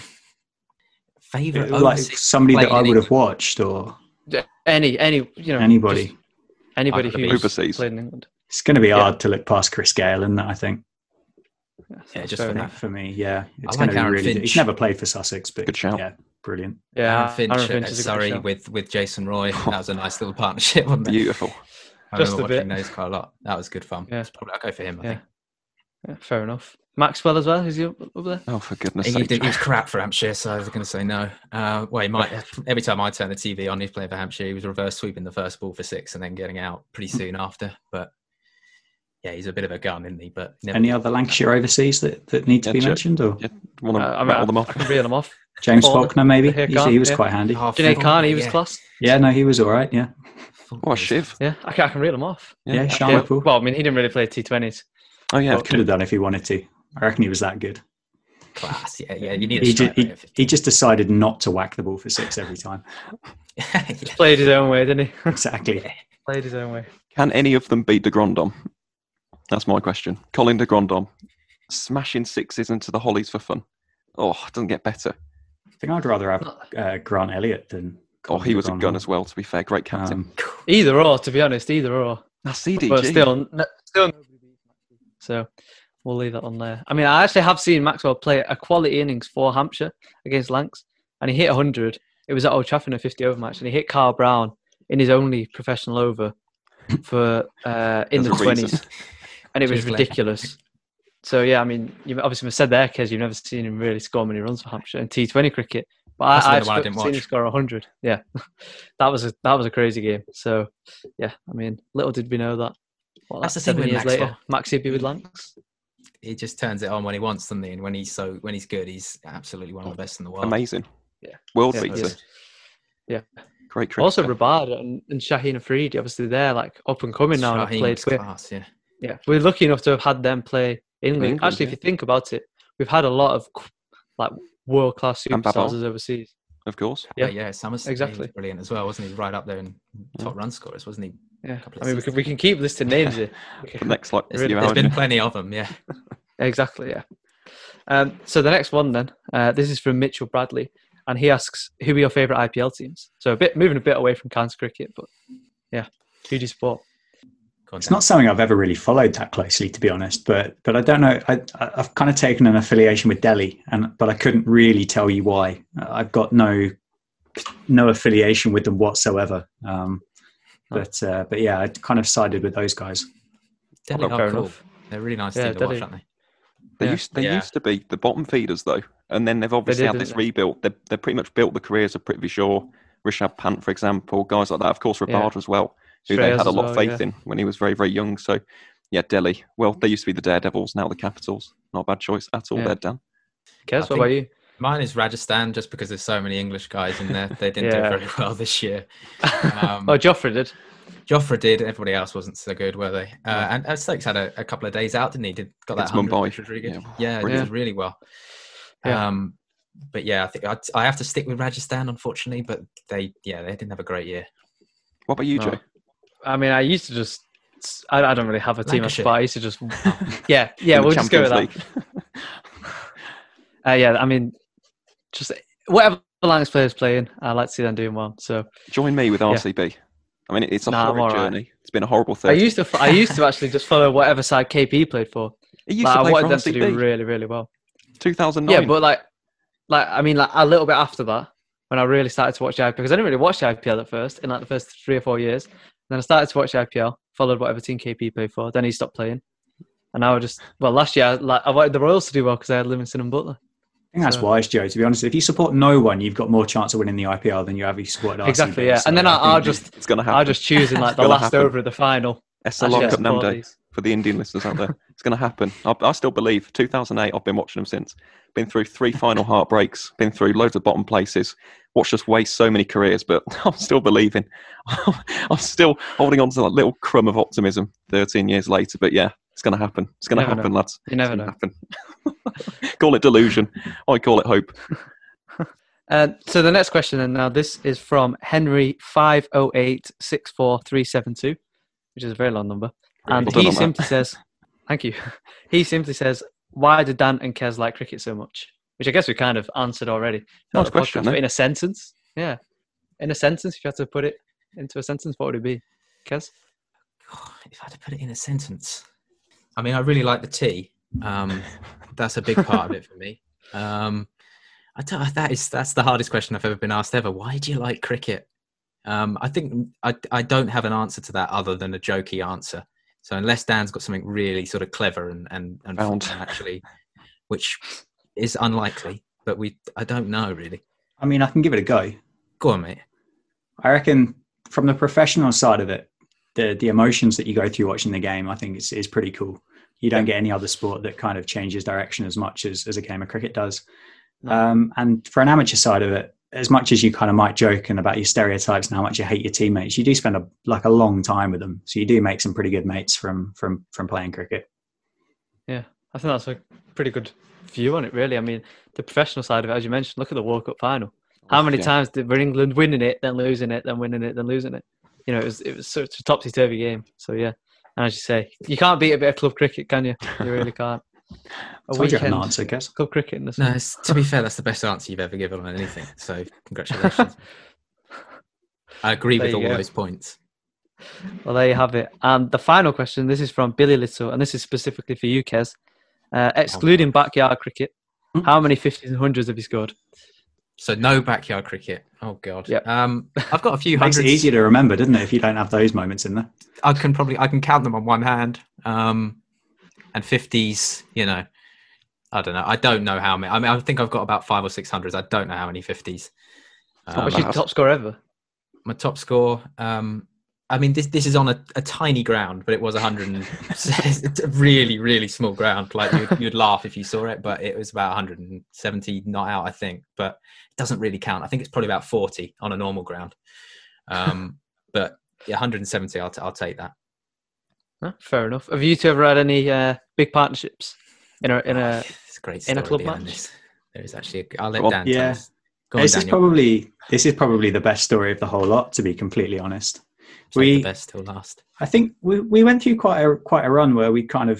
favorite Like overseas somebody that player I in would have England? watched or Any, any, you know, anybody. just anybody I could have who's overseas. played in England. It's going to be Yeah. hard to look past Chris Gale, isn't it, I think? Yeah, Yeah, that's just fair for enough. that. For me, yeah. It's I going like to be Aaron really... Finch. He's never played for Sussex, but Good shout. yeah, brilliant. Yeah, Aaron Finch, Aaron Finch at is a good Surrey shout. with with Jason Roy. That was a nice little partnership, wasn't it? Beautiful. I Just remember a watching bit. those quite a lot. That was good fun. Yeah. It's probably I'll go for him. I Yeah. think. Yeah, fair enough. Maxwell as well, is he up up there? Oh, for goodness He, sake. did, he was crap for Hampshire, so I was going to say no. Uh, well, he might. Every time I turn the T V on, he's playing for Hampshire. He was reverse sweeping the first ball for six and then getting out pretty soon after. But yeah, he's a bit of a gun, isn't he? But never Any other Lancashire overseas that, that need to Yeah, be Jack- mentioned? Or Yeah, want to Uh, I, mean, rattle I, them I off? can reel them off. James Faulkner, Faulkner, maybe? the He, haircut, he was yeah. quite handy. Oh, Janae Faulkner, Khan, he was yeah. class. Yeah, no, he was all right, yeah. Faulkner Oh, was Shiv. Yeah, I can, I can reel them off. Yeah, Yeah. Sean Yeah, Whipple. well, I mean, he didn't really play T twenties. Oh, yeah. Well, Could have done if he wanted to. I reckon he was that good. Class. Yeah, yeah. You need a He, ju- striker he, at fifteen. he just decided not to whack the ball for six every time. Yeah. Played his own way, didn't he? Exactly. Played his own way. Can any of them beat de Grandom? That's my question. Colin de Grandom, smashing sixes into the hollies for fun. Oh, it doesn't get better. I think I'd rather have uh, Grant Elliott than. Oh, he was a Colin gun Grandon. as well, to be fair. Great captain. Um, Either or, to be honest, either or. That's C D G. But still, n- still nobody beats Maxwell. So we'll leave that on there. I mean, I actually have seen Maxwell play a quality innings for Hampshire against Lancs, and he hit one hundred. It was at Old Trafford in a fifty over match, and he hit Carl Brown in his only professional over for uh, in There's the a reason. twenties, and it was Cheers, Glenn. ridiculous. So yeah, I mean, you obviously said there, Kez, you've never seen him really score many runs for Hampshire in T twenty cricket. But That's I, the I've one I sp- didn't seen him watch. score one hundred. Yeah, that was a that was a crazy game. So yeah, I mean, little did we know that. What, That's the thing seven with years Maxwell. later, Maxi would be with Lancs. He just turns it on when he wants, doesn't he? And when he's so when he's good, he's absolutely one of the best in the world. Amazing. Yeah. World Yeah, beater. yes. Yeah. Great cricketer. Also, Rabada and, and Shaheen Afridi, obviously they're like up and coming now. And have played. Shaheen's We're, class, yeah. yeah, we're lucky enough to have had them play in England. England, Actually, yeah. if you think about it, we've had a lot of like world class And superstars Babel. overseas. Of course. Yeah. Yeah, yeah. Summers, Exactly. he was brilliant as well, wasn't he? Right up there in top run scorers, wasn't he? Yeah, Couple of I mean, we seasons. can, we can keep listing names here. We For can- the next like Really, few There's hours. been plenty of them, yeah. Exactly, yeah. Um, so the next one then, uh, this is from Mitchell Bradley, and he asks, who are your favourite I P L teams? So a bit moving a bit away from county cricket, but yeah, who do you support? It's not something I've ever really followed that closely, to be honest. But but I don't know. I, I've kind of taken an affiliation with Delhi, and but I couldn't really tell you why. I've got no no affiliation with them whatsoever. Um, but uh, but yeah, I kind of sided with those guys. Delhi Oh, are fair cool. enough. They're really nice Yeah, team to Delhi. watch, aren't they? They Yeah. used they Yeah. used to be the bottom feeders though, and then they've obviously did, had didn't this they? rebuild. They they pretty much built the careers of Prithvi Shaw, Rishabh Pant, for example, guys like that. Of course, Yeah. Rabada as well, who Shreyas they had a as lot of well, faith yeah. in when he was very very young. So yeah, Delhi. Well, they used to be the Daredevils, now the Capitals. Not a bad choice at all. Yeah. There, Dan. Kez, I what think- about you? Mine is Rajasthan, just because there's so many English guys in there. They didn't Yeah. do very well this year. Um, oh, Joffrey did. Joffre did. Everybody else wasn't so good, were they? Uh, and uh, Stokes had a, a couple of days out, didn't he? Did got that Against hundred, Mumbai. which was really good. Yeah, Yeah, it brilliant. did really well. Yeah. Um, but yeah, I think I'd, I have to stick with Rajasthan, unfortunately. But they, yeah, they didn't have a great year. What about you, No. Joe? I mean, I used to just. I, I don't really have a team, Lancashire. but I used to just. Yeah, yeah, In the we'll just go with Champions that. League. Uh, yeah, I mean, just whatever Lancs players playing, I like to see them doing well. So Join me with Yeah. R C B. I mean, it's a Nah, I'm horrid all right. journey. It's been a horrible I thirty. used to, I used to actually just follow whatever side K P played for. It used Like, to I play wanted for them R C to B. do really, really well. two thousand nine. Yeah, but like, like I mean, like a little bit after that, when I really started to watch the I P L, because I didn't really watch the I P L at first in like the first three or four years. Then I started to watch the I P L, followed whatever team K P played for. Then he stopped playing, and now I just well, last year I, like I wanted the Royals to do well because I had Livingston and Butler. I think that's So- wise, Joe. To be honest, if you support no one, you've got more chance of winning the I P L than you have if you supported R C B. Exactly, yeah. So And then I I, I'll think just it's going to happen. I'll just choose in like It's the gonna last happen. over of the final. S L Actually, R I Cup support Namde these. for the Indian listeners out there. It's going to happen. I, I still believe. two thousand eight, I've been watching them since. Been through three final heartbreaks. Been through loads of bottom places. Watched us waste so many careers, but I'm still believing. I'm still holding on to that little crumb of optimism thirteen years later. But yeah, it's going to happen. It's going to Never happen, know. lads. You never It's know. gonna happen. Call it delusion. I call it hope. Uh, so the next question, and now this is from Henry five oh eight six four three seven two, which is a very long number, and Well done he on that. simply says, "Thank you." He simply says, "Why do Dan and Kez like cricket so much?" Which I guess we kind of answered already. Not Nice the question, podcast, but eh? in a sentence, yeah, in a sentence, if you had to put it into a sentence, what would it be, Kez? If I had to put it in a sentence, I mean, I really like the tea. Um, that's a big part of it for me. Um, I don't, that is that's the hardest question I've ever been asked ever. Why do you like cricket? Um, I think I I don't have an answer to that other than a jokey answer. So unless Dan's got something really sort of clever and and, and Found. fun, actually, which is unlikely, but we I don't know really. I mean, I can give it a go. Go on, mate. I reckon from the professional side of it, the the emotions that you go through watching the game, I think is is pretty cool. You don't get any other sport that kind of changes direction as much as, as a game of cricket does. Um, and for an amateur side of it, as much as you kind of might joke and about your stereotypes and how much you hate your teammates, you do spend a, like a long time with them. So you do make some pretty good mates from from from playing cricket. Yeah, I think that's a pretty good view on it, really. I mean, the professional side of it, as you mentioned, look at the World Cup final. How many Yeah. times did were England winning it, then losing it, then winning it, then losing it? You know, it was it was such a topsy-turvy game. So yeah, and as you say, you can't beat a bit of club cricket, can you? You really can't. A Told you I had an weekend answer, guess. club cricket in the No, sun. it's, to be fair, that's the best answer you've ever given on anything. So congratulations. I agree There with you all go. those points. Well, there you have it. And the final question, this is from Billy Little, and this is specifically for you, Kez. Uh, excluding backyard cricket, how many fifties and hundreds have you scored? So no backyard cricket. Oh god. Yep. Um, I've got a few Makes hundreds. it easier to remember, doesn't it, if you don't have those moments in there? I can probably I can count them on one hand. Um, and fifties. You know, I don't know. I don't know how many. I mean, I think I've got about five or six hundreds. I don't know how many fifties. Um, What's your bad. top score ever? my top score. Um, I mean, this this is on a, a tiny ground, but it was one hundred. And, it's a really, really small ground. Like you'd, you'd laugh if you saw it, but it was about one hundred seventy not out, I think. But it doesn't really count. I think it's probably about forty on a normal ground. Um, but yeah, one hundred seventy. I'll t- I'll take that. Huh, fair enough. Have you two ever had any uh, big partnerships in a in a? It's a great in a story club behind match? this. There is actually. A, I'll let Go on. Dan. Yeah. Tell us. Go on, This is Daniel. probably this is probably the best story of the whole lot, to be completely honest. Save the we- best till last. I think we, we went through quite a quite a run where we kind of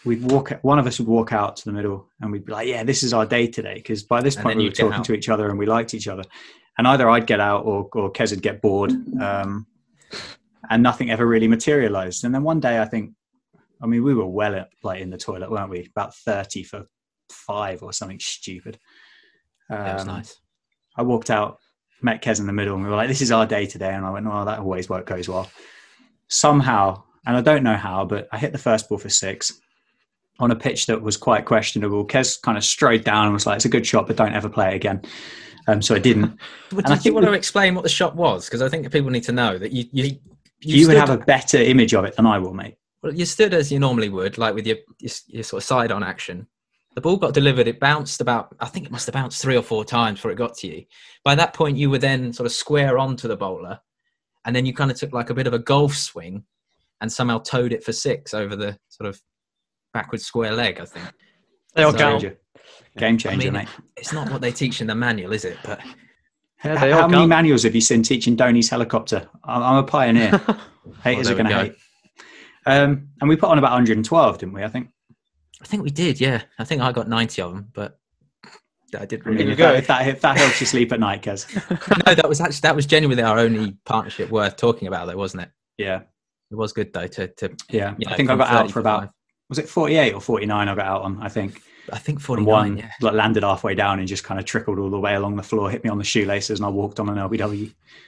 we'd walk. One of us would walk out to the middle, and we'd be like, "Yeah, this is our day today." Because by this And point, then we were you'd get talking out. to each other, and we liked each other. And either I'd get out, or or Kez would get bored, um, and nothing ever really materialized. And then one day, I think, I mean, we were well at, like in the toilet, weren't we? About thirty for five or something stupid. Um, That was nice. I walked out, met Kez in the middle, and we were like, "This is our day today." And I went, "Oh, that always work goes well." Somehow, and I don't know how, but I hit the first ball for six on a pitch that was quite questionable. Kez kind of strode down and was like, "It's a good shot, but don't ever play it again." Um, so I didn't. But and I did you think want we- to explain what the shot was? Because I think people need to know that you you you, You would stood, have a better image of it than I will, mate. well, you stood as you normally would, like with your, your your sort of side on action. The ball got delivered. It bounced about. I think it must have bounced three or four times before it got to you. By that point, you were then sort of square onto the bowler, and then you kind of took like a bit of a golf swing, and somehow towed it for six over the sort of backwards square leg. I think. They all So- count. Changer. Game changer, I mean, mate. it's not what they teach in the manual, is it? But Yeah, H- they How all many count. manuals have you seen teaching Dhoni's helicopter? I'm, I'm a pioneer. Haters there are we going to go. hate. Um, and we put on about one hundred twelve, didn't we? I think. I think we did. Yeah, I think I got ninety of them, but I did I mean, really. if, that, if, that, if that helps you sleep at night, Kez. No, that was actually that was genuinely our only partnership worth talking about, though, wasn't it? Yeah, It was good though. To, to yeah. you know, I think I from got out thirty for to about, five. was it forty-eight or forty-nine I got out on, I think. I think And forty-nine. one Yeah. like, landed halfway down and just kind of trickled all the way along the floor, hit me on the shoelaces, and I walked on an L B W.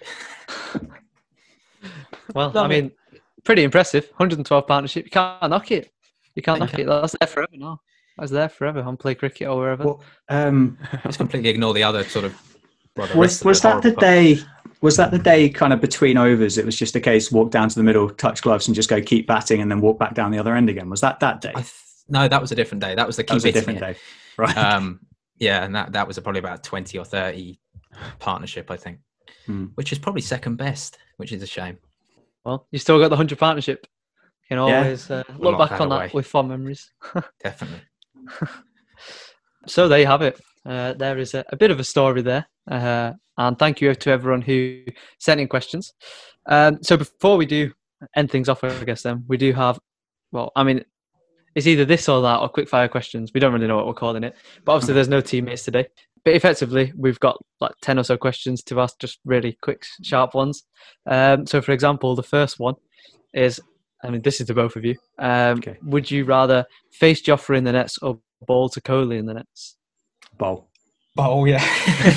Well, Love I mean, pretty impressive. one hundred twelve partnership. You can't knock it. You can't No, you knock it. That's there forever now. That's there forever on Play Cricket or wherever. Well, um, Just completely ignore the other sort of. Well, the was rest of was that the horrible part. day? Was that the day kind of between overs? It was just a case walk down to the middle, touch gloves, and just go keep batting, and then walk back down the other end again. Was that that day? I th- no, that was a different day. That was the That was a keep different hitting day, right? it. Um, yeah, and that that was a, probably about twenty or thirty partnership, I think, Hmm. which is probably second best, which is a shame. Well, you still got the one hundred partnership. You can Yeah. always uh, We'll look lock back that on away. that with fond memories. Definitely. So there you have it. Uh, there is a, a bit of a story there. Uh, and thank you to everyone who sent in questions. Um, so before we do end things off, I guess then, we do have, well, I mean, it's either this or that or quick fire questions. We don't really know what we're calling it. But obviously there's no teammates today. But effectively, we've got like ten or so questions to ask, just really quick, sharp ones. Um, so for example, the first one is, I mean, this is to both of you. Um, Okay. Would you rather face Jofra in the nets or bowl to Kohli in the nets? Bowl. Oh yeah.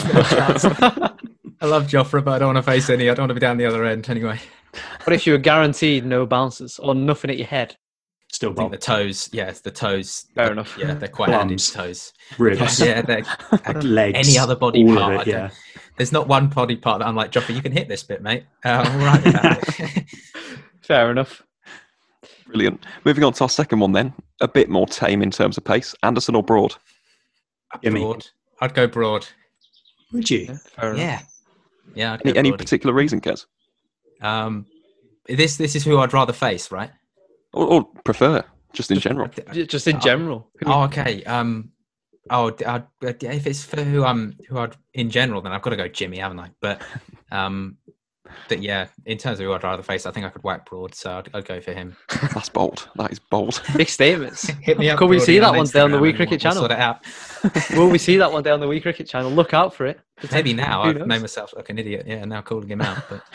I love Jofra, but I don't want to face any. I don't want to be down the other end anyway. What if you were guaranteed no bounces or nothing at your head? Still I think bowl. the toes, yeah, it's the toes. Fair enough. Yeah, they're quite handy. Plums. Toes. Ribs. Yeah, they're Legs. any other body all part. Of I it, don't- yeah. There's not one body part that I'm like, Jofra, you can hit this bit, mate. Uh, I'm all right with that. Fair enough. Brilliant. Moving on to our second one then. A bit more tame in terms of pace. Anderson or Broad? Gimme. Broad. I'd go broad. Would you? Yeah, fair enough. Yeah. Yeah. I'd go Any, any broad. particular reason, Kez? Um, this this is who I'd rather face, right? Or, or prefer, just in general? J- Just in Oh. general. Who- Oh, okay. Um, oh, d- I'd, I'd- if it's for who I'm, who I'd in general, then I've got to go Jimmy, haven't I? But, um, but yeah, in terms of who I'd rather face, I think I could whack Broad, so I'd, I'd go for him. That's bold. That is bold. Big statements. Hit me up. Could we Broadie, see that on one day on the Instagram Wii and Cricket we'll- channel? we'll sort it out. Will we see that one day on the Wii Cricket channel? Look out for it. Maybe now. Who I've knows? made myself like an idiot. Yeah, now calling him out. But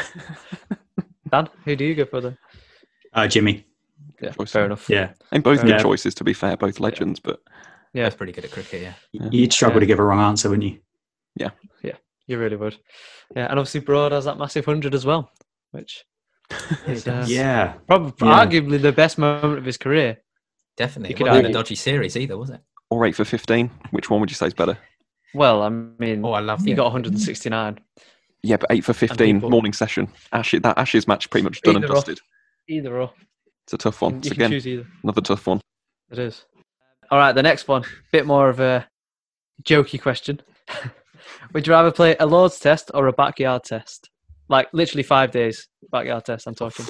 Dan, who do you go for then? Uh, Jimmy. Yeah, Choice. fair enough. Yeah. And both good Yeah. choices, to be fair, both legends, but Yeah, that's pretty good at cricket. Yeah. yeah. You'd struggle Yeah. to give a wrong answer, wouldn't you? you really would. Yeah, and obviously Broad has that massive hundred as well, which is uh, Yeah. probably Yeah. arguably the best moment of his career. Definitely. You It could wasn't a argue. dodgy series either, was it? Or eight for fifteen. Which one would you say is better? Well, I mean, Oh, I love he it. got one hundred sixty-nine. Yeah, but eight for fifteen, people- morning session. Ashes, that Ashes match pretty much done and Either or. dusted. Either or. It's a tough one. You It's can again, choose either. another tough one. It is. All right, the next one, bit more of a jokey question. Would you rather play a Lord's test or a backyard test? Like literally five days backyard test. I'm talking.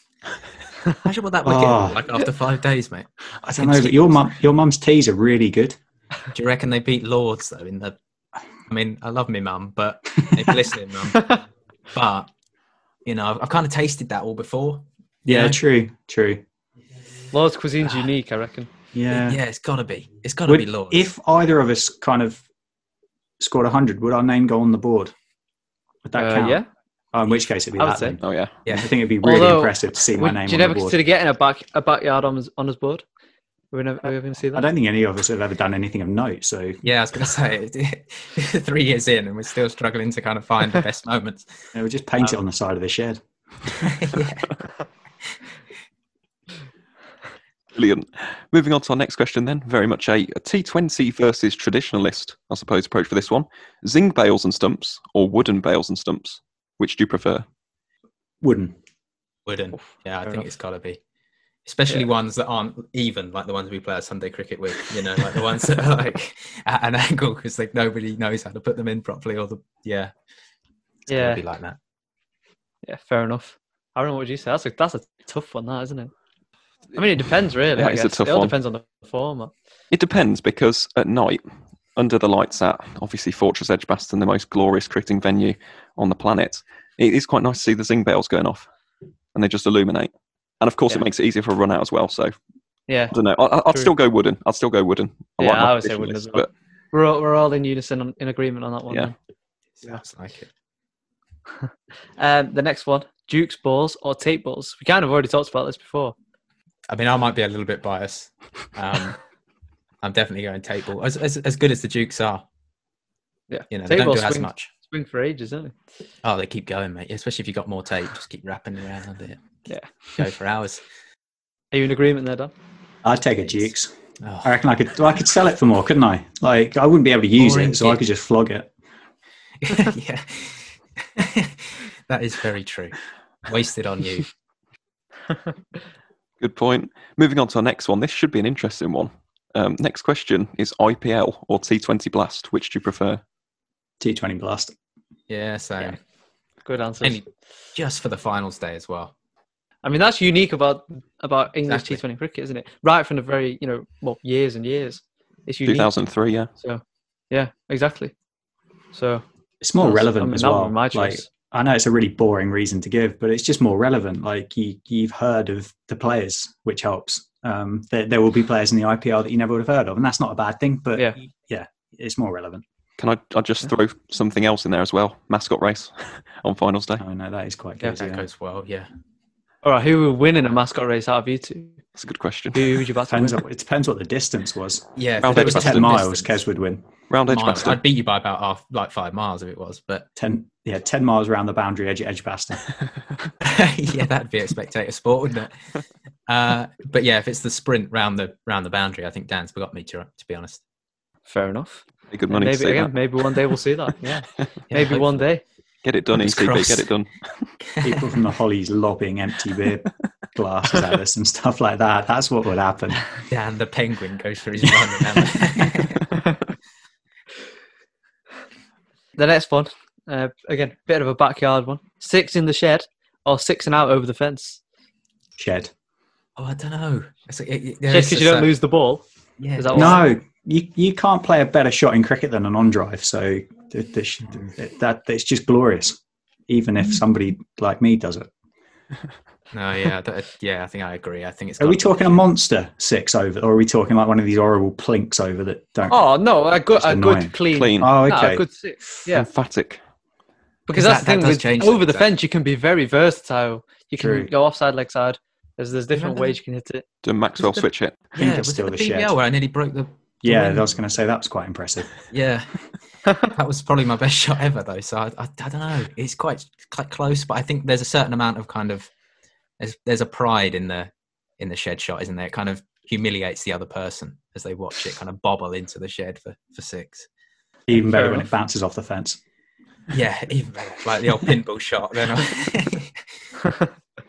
Imagine what that would Oh. get like after five days, mate. I don't know, but your mum, your mum's teas are really good. Do you reckon they beat Lords though? In the, I mean, I love my mum, but if you're listening, mum, but you know, I've, I've kind of tasted that all before. you Yeah, know? true, true. Lord's cuisine's unique, I reckon. Yeah. Yeah, it's got to be. It's got to Would, be Lords. if either of us kind of scored one hundred, would our name go on the board? Would that Uh, count? yeah. Oh, in which case it'd be I would that say. then. Oh yeah. Yeah. I think it'd be really Although, impressive to see my Would, name do you on never the board. consider getting a back a backyard on his, on his board? Are we never, are we ever going to see that? I don't think any of us have ever done anything of note. So Yeah, I was going to say, three years in and we're still struggling to kind of find the best moments. yeah, we'll just paint it Um, on the side of the shed. Yeah. Brilliant. Moving on to our next question then. Very much a, a T twenty versus traditionalist, I suppose, approach for this one. Zinc bales and stumps or wooden bales and stumps? Which do you prefer? Wooden. Wooden. Yeah, I Fair think enough. it's got to be. Especially Yeah. ones that aren't even, like the ones we play at Sunday cricket with, you know, like the ones that are like at an angle because like nobody knows how to put them in properly or the, yeah. It's got Yeah. to be like that. Yeah, fair enough. I don't know what would you say. That's a, that's a tough one, that, isn't it? I mean, it depends, really. Yeah, I it's a guess. tough it all one. depends on the format. It depends because at night, under the lights at obviously Fortress Edgbaston, the most glorious cricketing venue on the planet, it is quite nice to see the zing bells going off and they just illuminate. And of course, Yeah. it makes it easier for a run out as well. So Yeah. I don't know. I, I'd True. still go wooden. I'd still go wooden. I Yeah, like my I would say wooden as traditionalist, well. We're all, we're all in unison, on, in agreement on that one. Yeah. then. Sounds like it. Um, the next one, Duke's balls or tape balls. We kind of already talked about this before. I mean, I might be a little bit biased. Um, I'm definitely going tape ball. As, as as good as the Dukes are, Yeah. you know, they Tape don't ball do as swings- much. Swing for ages, isn't it? Oh, they keep going, mate. Especially if you've got more tape, just keep wrapping around it. Yeah. Go for hours. Are you in agreement there, Dan? I'd take a It's- Dukes. Oh. I reckon I could. I could sell it for more, couldn't I? Like I wouldn't be able to use Boring it, so I kit. could just flog it. Yeah. That is very true. Wasted on you. Good point. Moving on to our next one. This should be an interesting one. Um, next question is I P L or T twenty Blast. Which do you prefer? T twenty Blast. Yeah, same. Yeah. Good answer. Only just for the finals day as well. I mean, that's unique about about English Exactly. T twenty cricket, isn't it? Right from the very, you know, well, years and years. It's unique. two thousand three, yeah. So, yeah, exactly. So, It's more That's- relevant I mean, as that would well. be my Like choice. I know it's a really boring reason to give, but it's just more relevant. Like you, you've heard of the players, which helps. Um, there, there will be players in the I P L that you never would have heard of, and that's not a bad thing. But Yeah. yeah, it's more relevant. Can I, I just throw something else in there as well? Mascot race on finals day. Oh no, that is quite Yeah, good. That Yeah. goes well, yeah. all right, who will win in a mascot race out of you two? That's a good question. Who would you back to Depends win? on, it depends what the distance was. Yeah, Round If it was Edgbaston ten miles, distance, Kes would win. Round miles, Edgbaston. I'd beat you by about half, like five miles if it was, but Ten, yeah, ten miles around the boundary edge at Edgbaston. yeah, that'd be a spectator sport, wouldn't it? Uh, but yeah, if it's the sprint round the round the boundary, I think Dan's got me to to be honest. Fair enough. Pretty good money maybe to see again, that. maybe one day we'll see that. Yeah, Yeah, maybe one day. Get it done, E Fingers C B. crossed. Get it done. People from the Hollies lobbing empty beer glasses at us and stuff like that. That's what would happen. Dan the penguin goes for his run. remember? The next one, uh, again, bit of a backyard one. Six in the shed or six and out over the fence. Shed. Oh, I don't know. It's like, it, it, there Shed is because a you don't cer- lose the ball. Yeah, Is that what- No, you you can't play a better shot in cricket than an on drive. So the, the, sh- that it's just glorious, even if somebody like me does it. no, yeah, that, yeah. I think I agree. I think it's. Are we got- talking a monster six over, or are we talking like one of these horrible plinks over that don't? Oh no, a good, Just a annoying. good clean. Clean. Oh, No, okay. a good six. Yeah, Emphatic. because That- that's the that thing does with change over things, the that. fence. You can be very versatile. You can True. go offside, leg side. There's there's different Remember ways you can hit it. Do Maxwell the- switch it? think Yeah, it's was still it the the B B L shed. where I nearly broke the? the Yeah, wing? I was going to say that was quite impressive. Yeah, that was probably my best shot ever, though. So I, I, I don't know. It's quite quite close, but I think there's a certain amount of kind of there's there's a pride in the in the shed shot, isn't there? It kind of humiliates the other person as they watch it kind of bobble into the shed for for six. Even better Fair when enough. it bounces off the fence. Yeah, even better. Like the old pinball shot. Then I,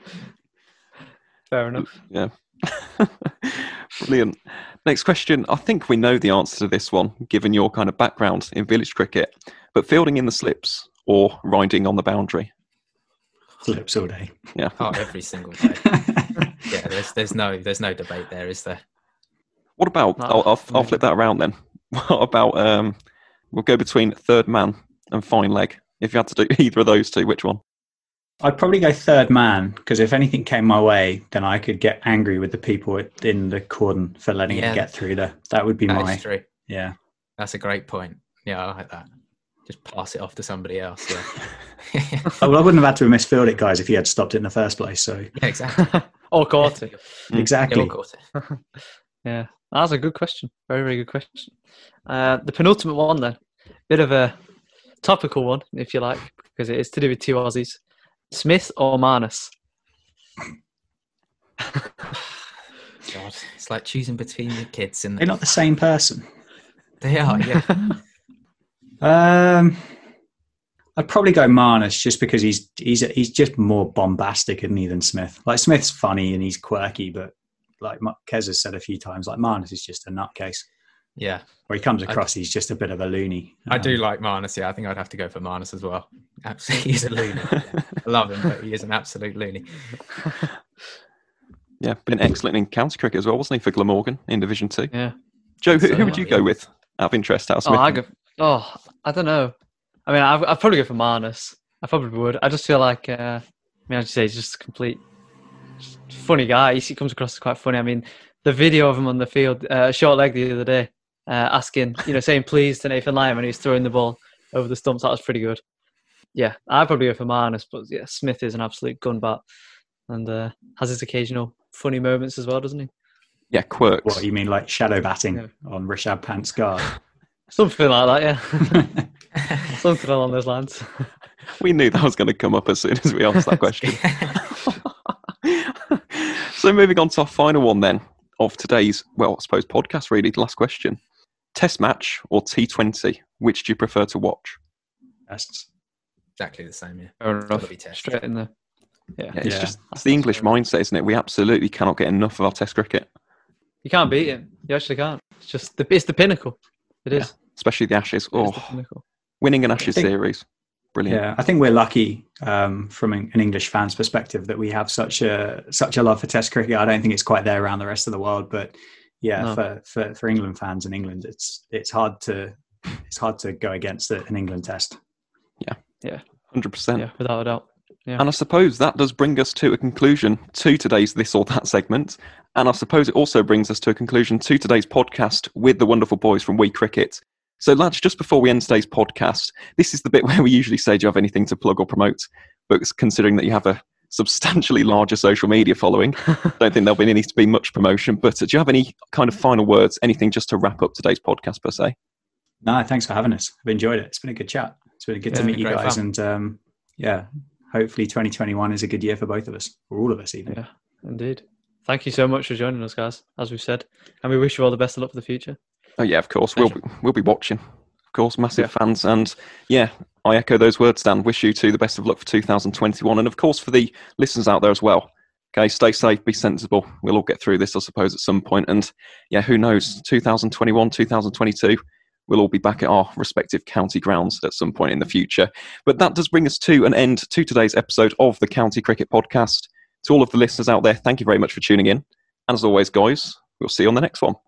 Fair enough. Yeah. Brilliant. Next question. I think we know the answer to this one, given your kind of background in village cricket. But fielding in the slips or riding on the boundary? Slips all day. Yeah. oh, every single day. Yeah, there's there's no there's no debate there, is there? What about? No, I'll, I'll, I'll maybe. flip that around then. What about? Um, we'll go between third man and fine leg. If you had to do either of those two, which one? I'd probably go third man, because if anything came my way, then I could get angry with the people in the cordon for letting Yeah. it get through there. That would be That my is true. yeah. That's a great point. Yeah, I like that. Just pass it off to somebody else. Yeah, Oh, well, I wouldn't have had to have misfilled it, guys, if you had stopped it in the first place. So yeah exactly. Or caught it. Yeah, exactly. all caught it. Yeah, that's a good question. Very, very good question. Uh, the penultimate one, then. Bit of a topical one, if you like, because it is to do with two Aussies. Smith or Marnus? God, it's like choosing between your kids, and They're not the same person. they are. Yeah, Um, I'd probably go Marnus, just because he's he's he's just more bombastic, isn't he, than Smith? Like, Smith's funny and he's quirky, but like Kez has said a few times, like, Marnus is just a nutcase. yeah. Where he comes across, he's just a bit of a loony. I do Um, like Marnus. Yeah, I think I'd have to go for Marnus as well. Absolutely, he's a loony. Yeah. I love him, but he is an absolute loony. Yeah, been excellent in county cricket as well, wasn't he, for Glamorgan in Division Two? Yeah. Joe, who, So, who would you yeah. go with out of interest? Out of Oh, Smith? I go. Oh, I don't know. I mean, I'd, I'd probably go for Marnus. I probably would. I just feel like, uh, I mean, as you say, he's just a complete just funny guy. He comes across as quite funny. I mean, the video of him on the field, uh, short leg the other day, uh, asking, you know, saying please to Nathan Lyon when he was throwing the ball over the stumps. That was pretty good. Yeah, I'd probably go for Marnus, but yeah, Smith is an absolute gun bat and uh, has his occasional funny moments as well, doesn't he? Yeah, quirks. What, you mean like shadow batting Yeah. on Rishabh Pant's guard? Something like that, yeah. Something along those lines. We knew that was going to come up as soon as we asked that question. So moving on to our final one then of today's, well, I suppose podcast really, the last question. Test match or T twenty? Which do you prefer to watch? That's- Exactly the same. Yeah, Fair It's gotta enough. be Test. Straight in there. Yeah. Yeah, it's Yeah. just it's the English mindset, isn't it? We absolutely cannot get enough of our Test cricket, You can't beat it. You actually can't. It's just the, it's the pinnacle. It is. especially the Ashes. It is the Oh, pinnacle. winning an Ashes think- series. Brilliant. Yeah, I think we're lucky um, from an an English fan's perspective that we have such a such a love for Test cricket. I don't think it's quite there around the rest of the world, but yeah, No. for, for, for England fans in England, it's it's hard to it's hard to go against it, an England Test. one hundred percent. Yeah, without a doubt. Yeah. And I suppose that does bring us to a conclusion to today's This or That segment. And I suppose it also brings us to a conclusion to today's podcast with the wonderful boys from We Cricket. So, lads, just before we end today's podcast, this is the bit where we usually say, do you have anything to plug or promote? But considering that you have a substantially larger social media following, I don't think there'll be need to be much promotion. But do you have any kind of final words, anything just to wrap up today's podcast per se? No, thanks for having us. I've enjoyed it. It's been a good chat. It's been good Yeah, to meet you great guys, fun. and um, yeah, hopefully twenty twenty-one is a good year for both of us, or all of us even. Yeah, indeed. Thank you so much for joining us, guys, as we've said. And we wish you all the best of luck for the future. Oh, yeah, of course. We'll be, we'll be watching. Of course, massive Yeah. fans. And yeah, I echo those words, Dan. Wish you two the best of luck for two thousand twenty-one. And of course, for the listeners out there as well. Okay, stay safe, be sensible. We'll all get through this, I suppose, at some point. And yeah, who knows? two thousand twenty-one, two thousand twenty-two, we'll all be back at our respective county grounds at some point in the future. But that does bring us to an end to today's episode of the County Cricket Podcast. To all of the listeners out there, thank you very much for tuning in. And as always, guys, we'll see you on the next one.